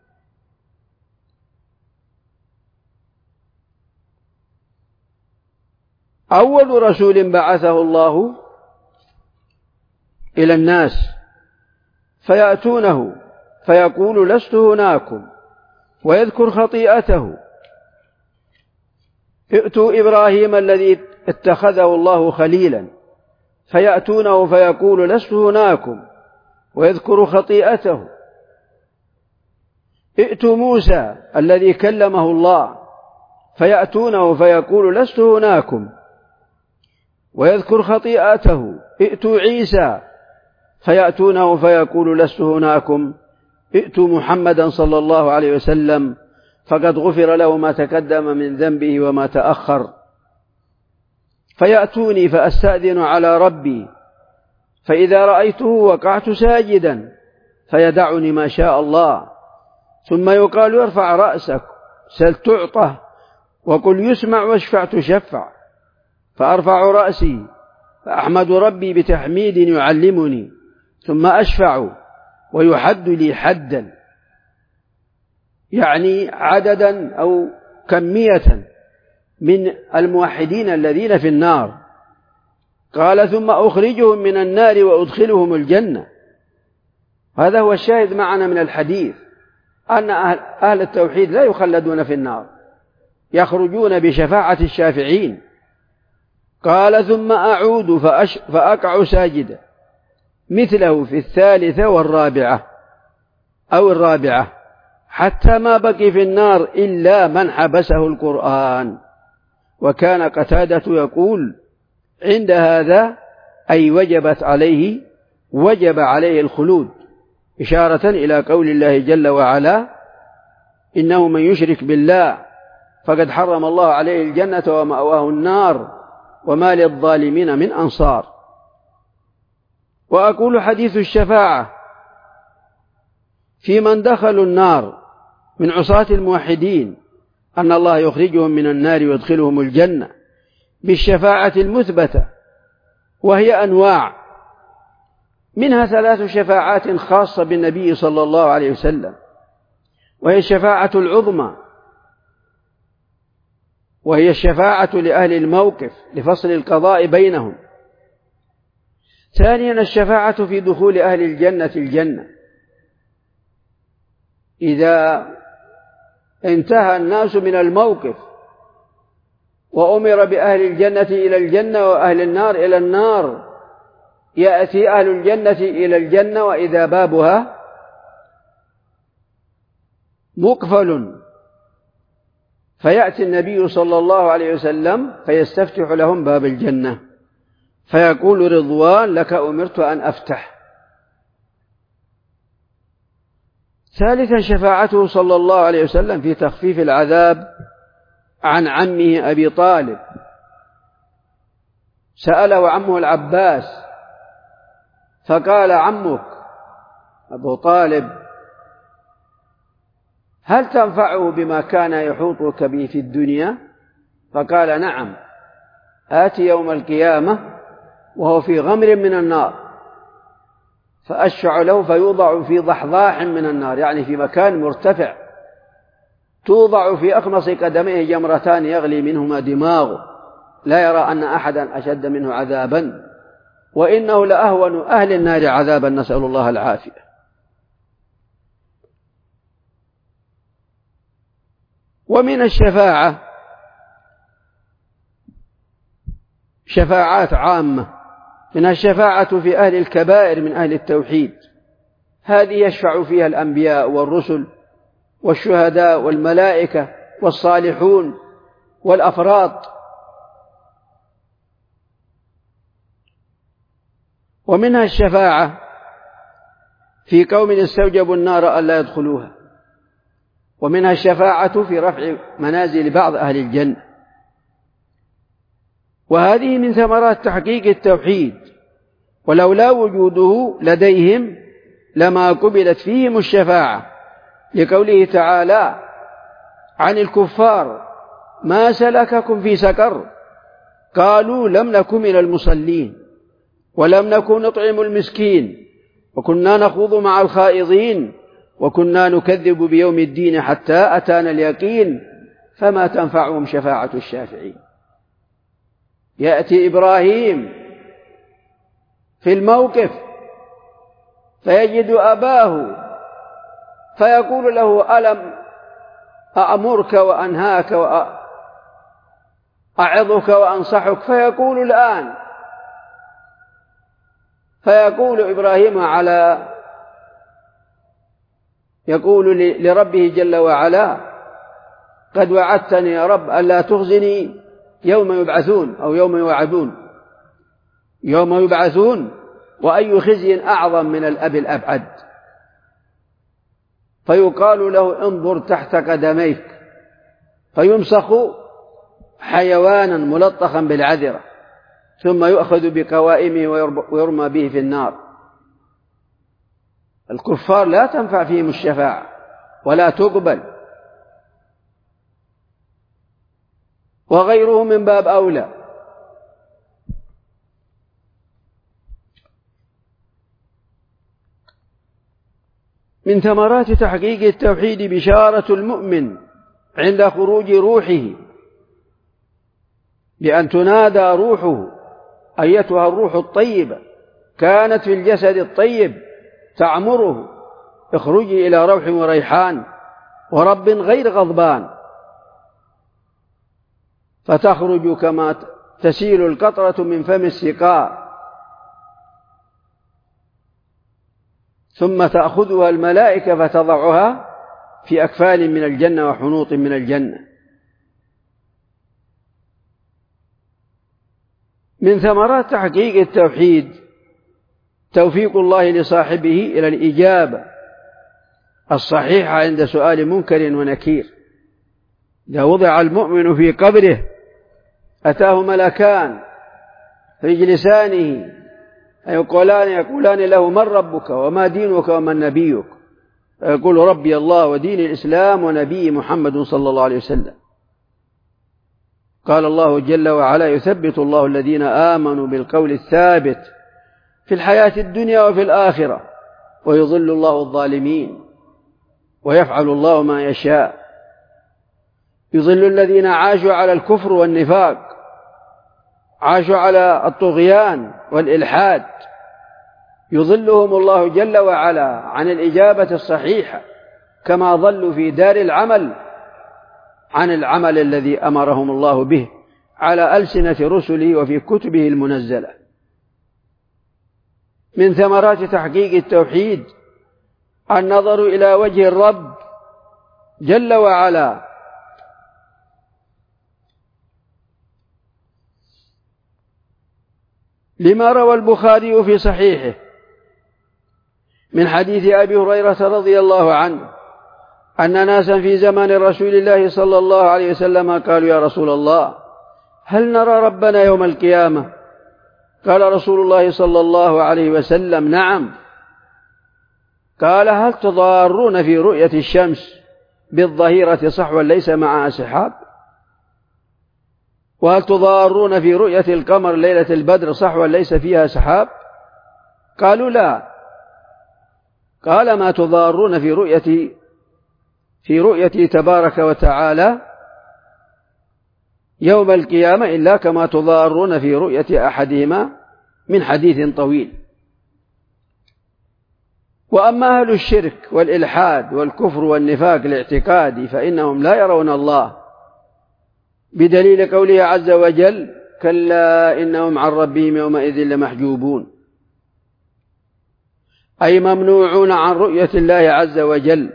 أول رسول بعثه الله إلى الناس، فيأتونه فيقول: لست هناكم، ويذكر خطيئته. ائتوا إبراهيم الذي اتخذه الله خليلا، فيأتونه فيقول: لست هناكم، ويذكر خطيئته. ائتوا موسى الذي كلمه الله، فيأتونه فيقول: لست هناكم، ويذكر خطيئته. ائتوا عيسى، فيأتونه فيقول: لست هناكم. ائتوا محمدا صلى الله عليه وسلم، فقد غفر له ما تقدم من ذنبه وما تأخر. فيأتوني فأستأذن على ربي، فإذا رأيته وقعت ساجدا، فيدعني ما شاء الله. ثم يقال: ارفع رأسك، سل تعطه، وقل يسمع، واشفع تشفع. فأرفع رأسي فأحمد ربي بتحميد يعلمني، ثم أشفع ويحد لي حدا، يعني عددا أو كمية من الموحدين الذين في النار. قال: ثم أخرجهم من النار وأدخلهم الجنة. هذا هو الشاهد معنا من الحديث، أن أهل التوحيد لا يخلدون في النار، يخرجون بشفاعة الشافعين. قال: ثم أعود فأش... فأقع ساجدا مثله في الثالثة والرابعة أو الرابعة، حتى ما بقي في النار إلا من حبسه القرآن. وكان قتادة يقول عند هذا: أي وجبت عليه وجب عليه الخلود، إشارة إلى قول الله جل وعلا: إنه من يشرك بالله فقد حرم الله عليه الجنة ومأواه النار وما للظالمين من أنصار. وأقول: حديث الشفاعة في من دخلوا النار من عصاة الموحدين أن الله يخرجهم من النار ويدخلهم الجنة بالشفاعة المثبتة، وهي أنواع، منها ثلاث شفاعات خاصة بالنبي صلى الله عليه وسلم، وهي الشفاعة العظمى، وهي الشفاعة لأهل الموقف لفصل القضاء بينهم. ثانيا الشفاعة في دخول أهل الجنة الجنة، إذا انتهى الناس من الموقف وأمر بأهل الجنة إلى الجنة وأهل النار إلى النار، يأتي أهل الجنة إلى الجنة وإذا بابها مقفل، فيأتي النبي صلى الله عليه وسلم فيستفتح لهم باب الجنة، فيقول رضوان لك أمرت أن أفتح. ثالثا شفاعته صلى الله عليه وسلم في تخفيف العذاب عن عمه أبي طالب. سأله عمه العباس فقال عمك أبو طالب هل تنفعه بما كان يحوطك به في الدنيا؟ فقال نعم، آتي يوم القيامة وهو في غمر من النار فأشفع له فيوضع في ضحضاح من النار، يعني في مكان مرتفع، توضع في أخمص قدميه جمرتان يغلي منهما دماغه، لا يرى أن أحدا أشد منه عذابا، وإنه لأهون أهل النار عذابا، نسأل الله العافية. ومن الشفاعة شفاعات عامة، منها الشفاعة في أهل الكبائر من أهل التوحيد، هذه يشفع فيها الأنبياء والرسل والشهداء والملائكة والصالحون والأفراط. ومنها الشفاعة في قوم استوجبوا النار ألا يدخلوها، ومنها الشفاعة في رفع منازل بعض أهل الجنة. وهذه من ثمرات تحقيق التوحيد، ولولا وجوده لديهم لما قبلت فيهم الشفاعة، لقوله تعالى عن الكفار ما سلككم في سقر قالوا لم نكن من المصلين ولم نكن نطعم المسكين وكنا نخوض مع الخائضين وكنا نكذب بيوم الدين حتى أتانا اليقين فما تنفعهم شفاعة الشافعين. يأتي إبراهيم في الموقف فيجد أباه فيقول له ألم أأمرك وأنهاك وأعظك وأنصحك؟ فيقول الآن، فيقول إبراهيم على يقول لربه جل وعلا قد وعدتني يا رب ألا تخزني يوم يبعثون أو يوم يوعدون، يوم يبعثون وأي خزي أعظم من الأب الأبعد. فيقال له انظر تحت قدميك فيمسخ حيوانا ملطخا بالعذرة ثم يؤخذ بقوائمه ويرمى به في النار. الكفار لا تنفع فيهم الشفاعة ولا تقبل، وغيره من باب أولى. من ثمرات تحقيق التوحيد بشارة المؤمن عند خروج روحه بأن تنادى روحه أيتها الروح الطيبة كانت في الجسد الطيب تعمره اخرجي إلى روح وريحان ورب غير غضبان، فتخرج كما تسيل القطرة من فم السقاء ثم تأخذها الملائكة فتضعها في أكفال من الجنة وحنوط من الجنة. من ثمرات تحقيق التوحيد توفيق الله لصاحبه إلى الإجابة الصحيحة عند سؤال منكر ونكير. إذا وضع المؤمن في قبره أتاه ملكان فيجلسانه يقولان يقولان له من ربك وما دينك ومن نبيك؟ فيقول ربي الله ودين الإسلام ونبي محمد صلى الله عليه وسلم. قال الله جل وعلا يثبت الله الذين آمنوا بالقول الثابت في الحياة الدنيا وفي الآخرة ويضل الله الظالمين ويفعل الله ما يشاء. يضل الذين عاشوا على الكفر والنفاق، عاشوا على الطغيان والإلحاد، يضلهم الله جل وعلا عن الإجابة الصحيحة كما ضلوا في دار العمل عن العمل الذي أمرهم الله به على ألسنة رسله وفي كتبه المنزلة. من ثمرات تحقيق التوحيد النظر إلى وجه الرب جل وعلا لما روى البخاري في صحيحه من حديث أبي هريرة رضي الله عنه أن ناسا في زمان رسول الله صلى الله عليه وسلم قالوا: يا رسول الله، هل نرى ربنا يوم القيامة؟ قال رسول الله صلى الله عليه وسلم: نعم. قال: هل تضارون في رؤية الشمس بالظهيرة صحوا ليس معها سحاب؟ وهل تضارون في رؤية القمر ليلة البدر صحوا ليس فيها سحاب؟ قالوا: لا. قال: ما تضارون في رؤية في رؤيته تبارك وتعالى يوم القيامة إلا كما تضارون في رؤية أحدهما من حديث طويل. وأما أهل الشرك والإلحاد والكفر والنفاق الاعتقادي فإنهم لا يرون الله، بدليل قوله عز وجل: كلا إنهم عن ربهم يومئذ لمحجوبون، أي ممنوعون عن رؤية الله عز وجل.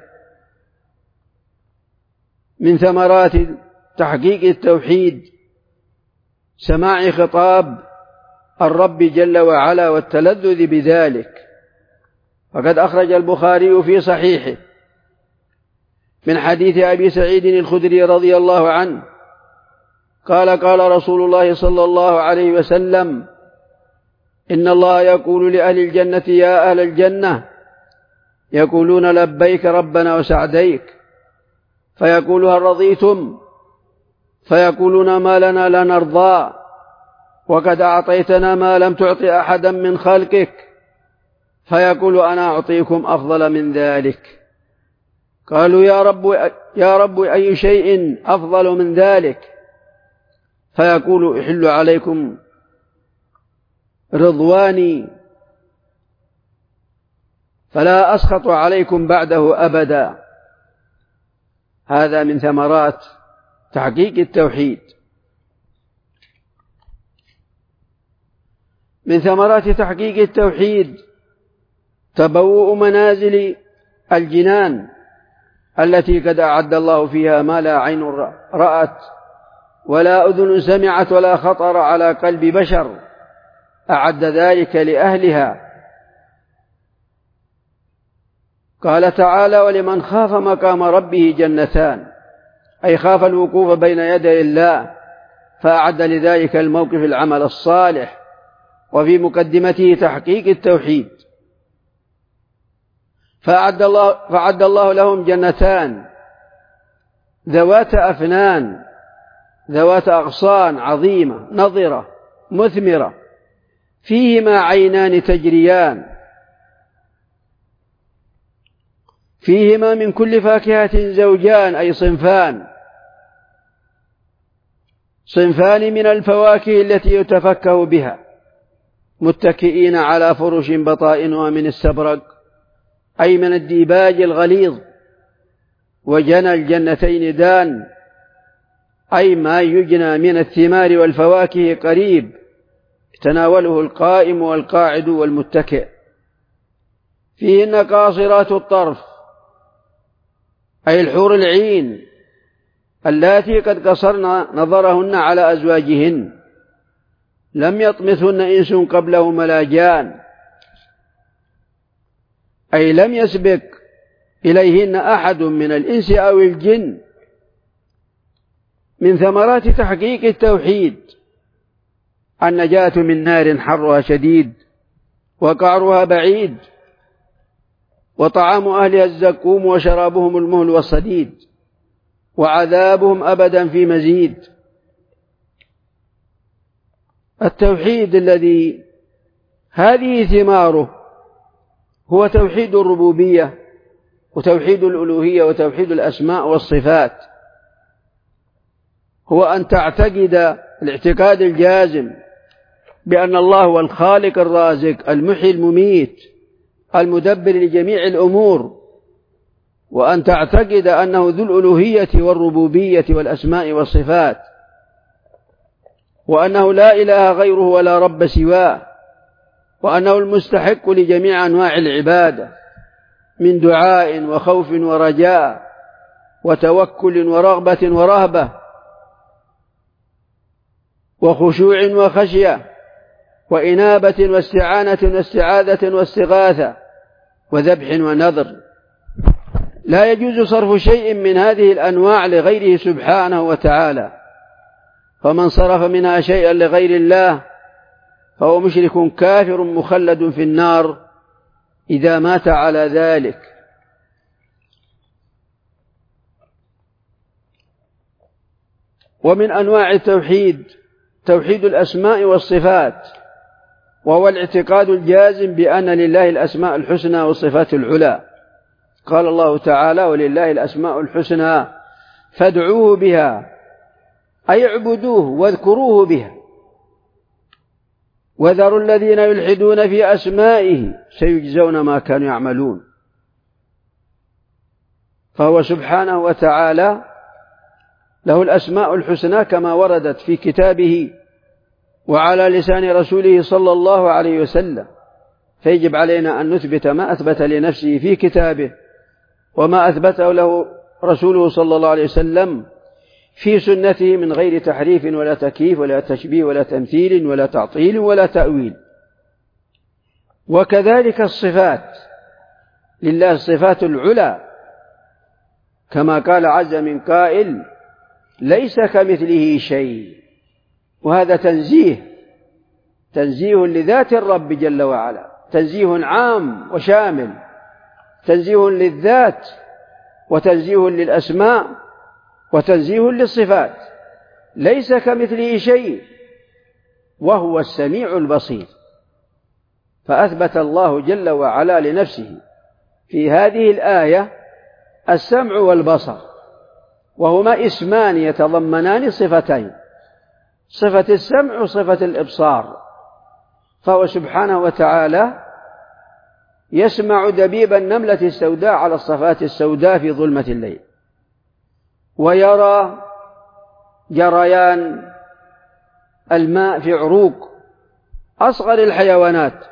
من ثمرات تحقيق التوحيد سماع خطاب الرب جل وعلا والتلذذ بذلك. فقد أخرج البخاري في صحيحه من حديث أبي سعيد الخدري رضي الله عنه قال: قال رسول الله صلى الله عليه وسلم: إن الله يقول لأهل الجنة: يا أهل الجنة، يقولون: لبيك ربنا وسعديك. فيقول: هل رضيتم؟ فيقولون: ما لنا لا نرضى، وقد أعطيتنا ما لم تعط أحدا من خلقك. فيقول: أنا أعطيكم أفضل من ذلك. قالوا: يا رب يا رب أي شيء أفضل من ذلك؟ فيقول: أحل عليكم رضواني فلا أسخط عليكم بعده أبدا. هذا من ثمرات تحقيق التوحيد. من ثمرات تحقيق التوحيد تبوء منازل الجنان التي قد أعد الله فيها ما لا عين رأت ولا أذن سمعت ولا خطر على قلب بشر، أعد ذلك لأهلها. قال تعالى: ولمن خاف مقام ربه جنتان، أي خاف الوقوف بين يدي الله فأعد لذلك الموقف العمل الصالح، وفي مقدمته تحقيق التوحيد. فأعد الله, فأعد الله لهم جنتان ذوات أفنان ذوات أغصان عظيمة نضرة مثمرة، فيهما عينان تجريان، فيهما من كل فاكهة زوجان، أي صنفان صنفان من الفواكه التي يتفكه بها، متكئين على فرش بطائنها من السبرق، أي من الديباج الغليظ. وجنى الجنتين دان، أي ما يجنى من الثمار والفواكه قريب، يتناوله القائم والقاعد والمتكئ. فيهن قاصرات الطرف، أي الحور العين اللاتي قد قصرن نظرهن على أزواجهن، لم يطمثهن إنس قبلهم ولا جان، أي لم يسبق إليهن أحد من الإنس أو الجن. من ثمرات تحقيق التوحيد النجاة من نار حرها شديد وقعرها بعيد، وطعام أهلها الزقوم وشرابهم المهل والصديد، وعذابهم أبدا في مزيد. التوحيد الذي هذه ثماره هو توحيد الربوبية وتوحيد الألوهية وتوحيد الأسماء والصفات، هو أن تعتقد الاعتقاد الجازم بأن الله هو الخالق الرازق المحيي المميت المدبر لجميع الأمور، وأن تعتقد أنه ذو الألوهية والربوبية والأسماء والصفات، وأنه لا إله غيره ولا رب سواه، وأنه المستحق لجميع أنواع العبادة من دعاء وخوف ورجاء وتوكل ورغبة ورهبة وخشوع وخشية وإنابة واستعانة واستعاذة واستغاثة وذبح ونذر. لا يجوز صرف شيء من هذه الأنواع لغيره سبحانه وتعالى، فمن صرف منها شيئا لغير الله فهو مشرك كافر مخلد في النار إذا مات على ذلك. ومن أنواع التوحيد توحيد الأسماء والصفات، وهو الاعتقاد الجازم بأن لله الأسماء الحسنى والصفات العلى. قال الله تعالى: ولله الأسماء الحسنى فادعوه بها، أي اعبدوه واذكروه بها، وذروا الذين يلحدون في أسمائه سيجزون ما كانوا يعملون. فهو سبحانه وتعالى له الأسماء الحسنى كما وردت في كتابه وعلى لسان رسوله صلى الله عليه وسلم، فيجب علينا أن نثبت ما أثبت لنفسه في كتابه وما أثبته له رسوله صلى الله عليه وسلم في سنته من غير تحريف ولا تكييف ولا تشبيه ولا تمثيل ولا تعطيل ولا تأويل. وكذلك الصفات، لله الصفات العلى، كما قال عز من قائل: ليس كمثله شيء. وهذا تنزيه تنزيه لذات الرب جل وعلا، تنزيه عام وشامل، تنزيه للذات وتنزيه للأسماء وتنزيه للصفات. ليس كمثله شيء وهو السميع البصير. فأثبت الله جل وعلا لنفسه في هذه الآية السمع والبصر، وهما اسمان يتضمنان صفتين: صفة السمع وصفة الإبصار. فهو سبحانه وتعالى يسمع دبيب النملة السوداء على الصفات السوداء في ظلمة الليل، ويرى جريان الماء في عروق أصغر الحيوانات،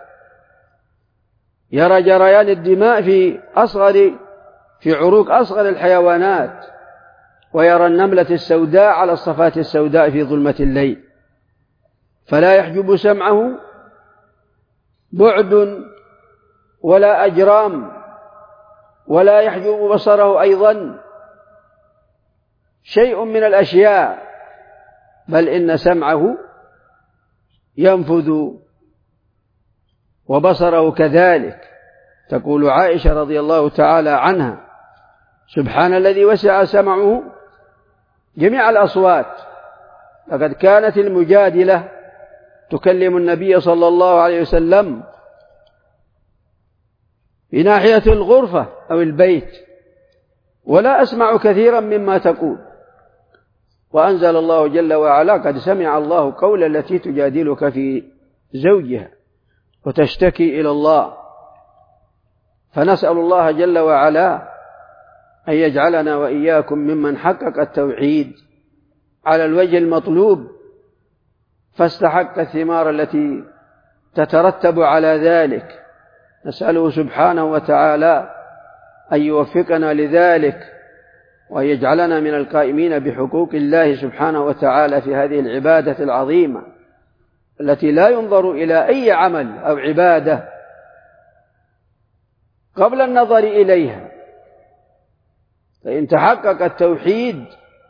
يرى جريان الدماء في أصغر في عروق أصغر الحيوانات، ويرى النملة السوداء على الصفات السوداء في ظلمة الليل. فلا يحجب سمعه بعد ولا أجرام، ولا يحجب بصره أيضا شيء من الأشياء، بل إن سمعه ينفذ وبصره كذلك. تقول عائشة رضي الله تعالى عنها: سبحان الذي وسع سمعه جميع الأصوات. لقد كانت المجادلة تكلم النبي صلى الله عليه وسلم في ناحية الغرفة أو البيت، ولا أسمع كثيرا مما تقول. وأنزل الله جل وعلا: قد سمع الله قول التي تجادلك في زوجها وتشتكي إلى الله. فنسأل الله جل وعلا أن يجعلنا وإياكم ممن حقق التوحيد على الوجه المطلوب فاستحق الثمار التي تترتب على ذلك. نسأله سبحانه وتعالى أن يوفقنا لذلك، وأن يجعلنا من القائمين بحقوق الله سبحانه وتعالى في هذه العبادة العظيمة التي لا ينظر إلى أي عمل أو عبادة قبل النظر إليها. فإن تحقق التوحيد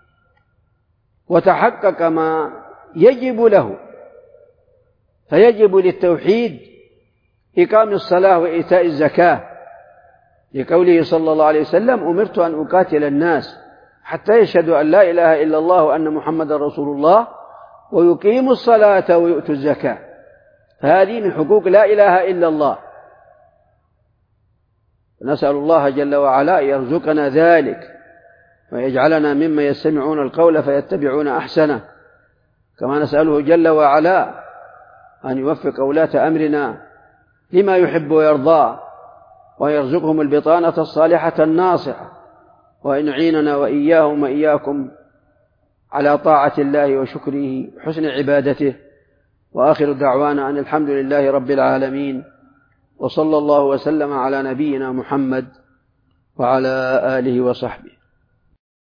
وتحقق ما يجب له، فيجب للتوحيد إقام الصلاة وإيتاء الزكاة، لقوله صلى الله عليه وسلم: أمرت أن أقاتل الناس حتى يشهدوا أن لا إله إلا الله وأن محمد رسول الله ويقيموا الصلاة ويؤتوا الزكاة. فهذه من حقوق لا إله إلا الله. نسأل الله جل وعلا أن يرزقنا ذلك ويجعلنا ممن يستمعون القول فيتبعون أحسنه، كما نسأله جل وعلا أن يوفق ولاة أمرنا لما يحب ويرضى، ويرزقهم البطانة الصالحة الناصحة، وأن يعيننا وإياهم وإياكم على طاعة الله وشكره وحسن عبادته. وآخر دعوانا أن الحمد لله رب العالمين، وصلى الله وسلم على نبينا محمد وعلى آله وصحبه.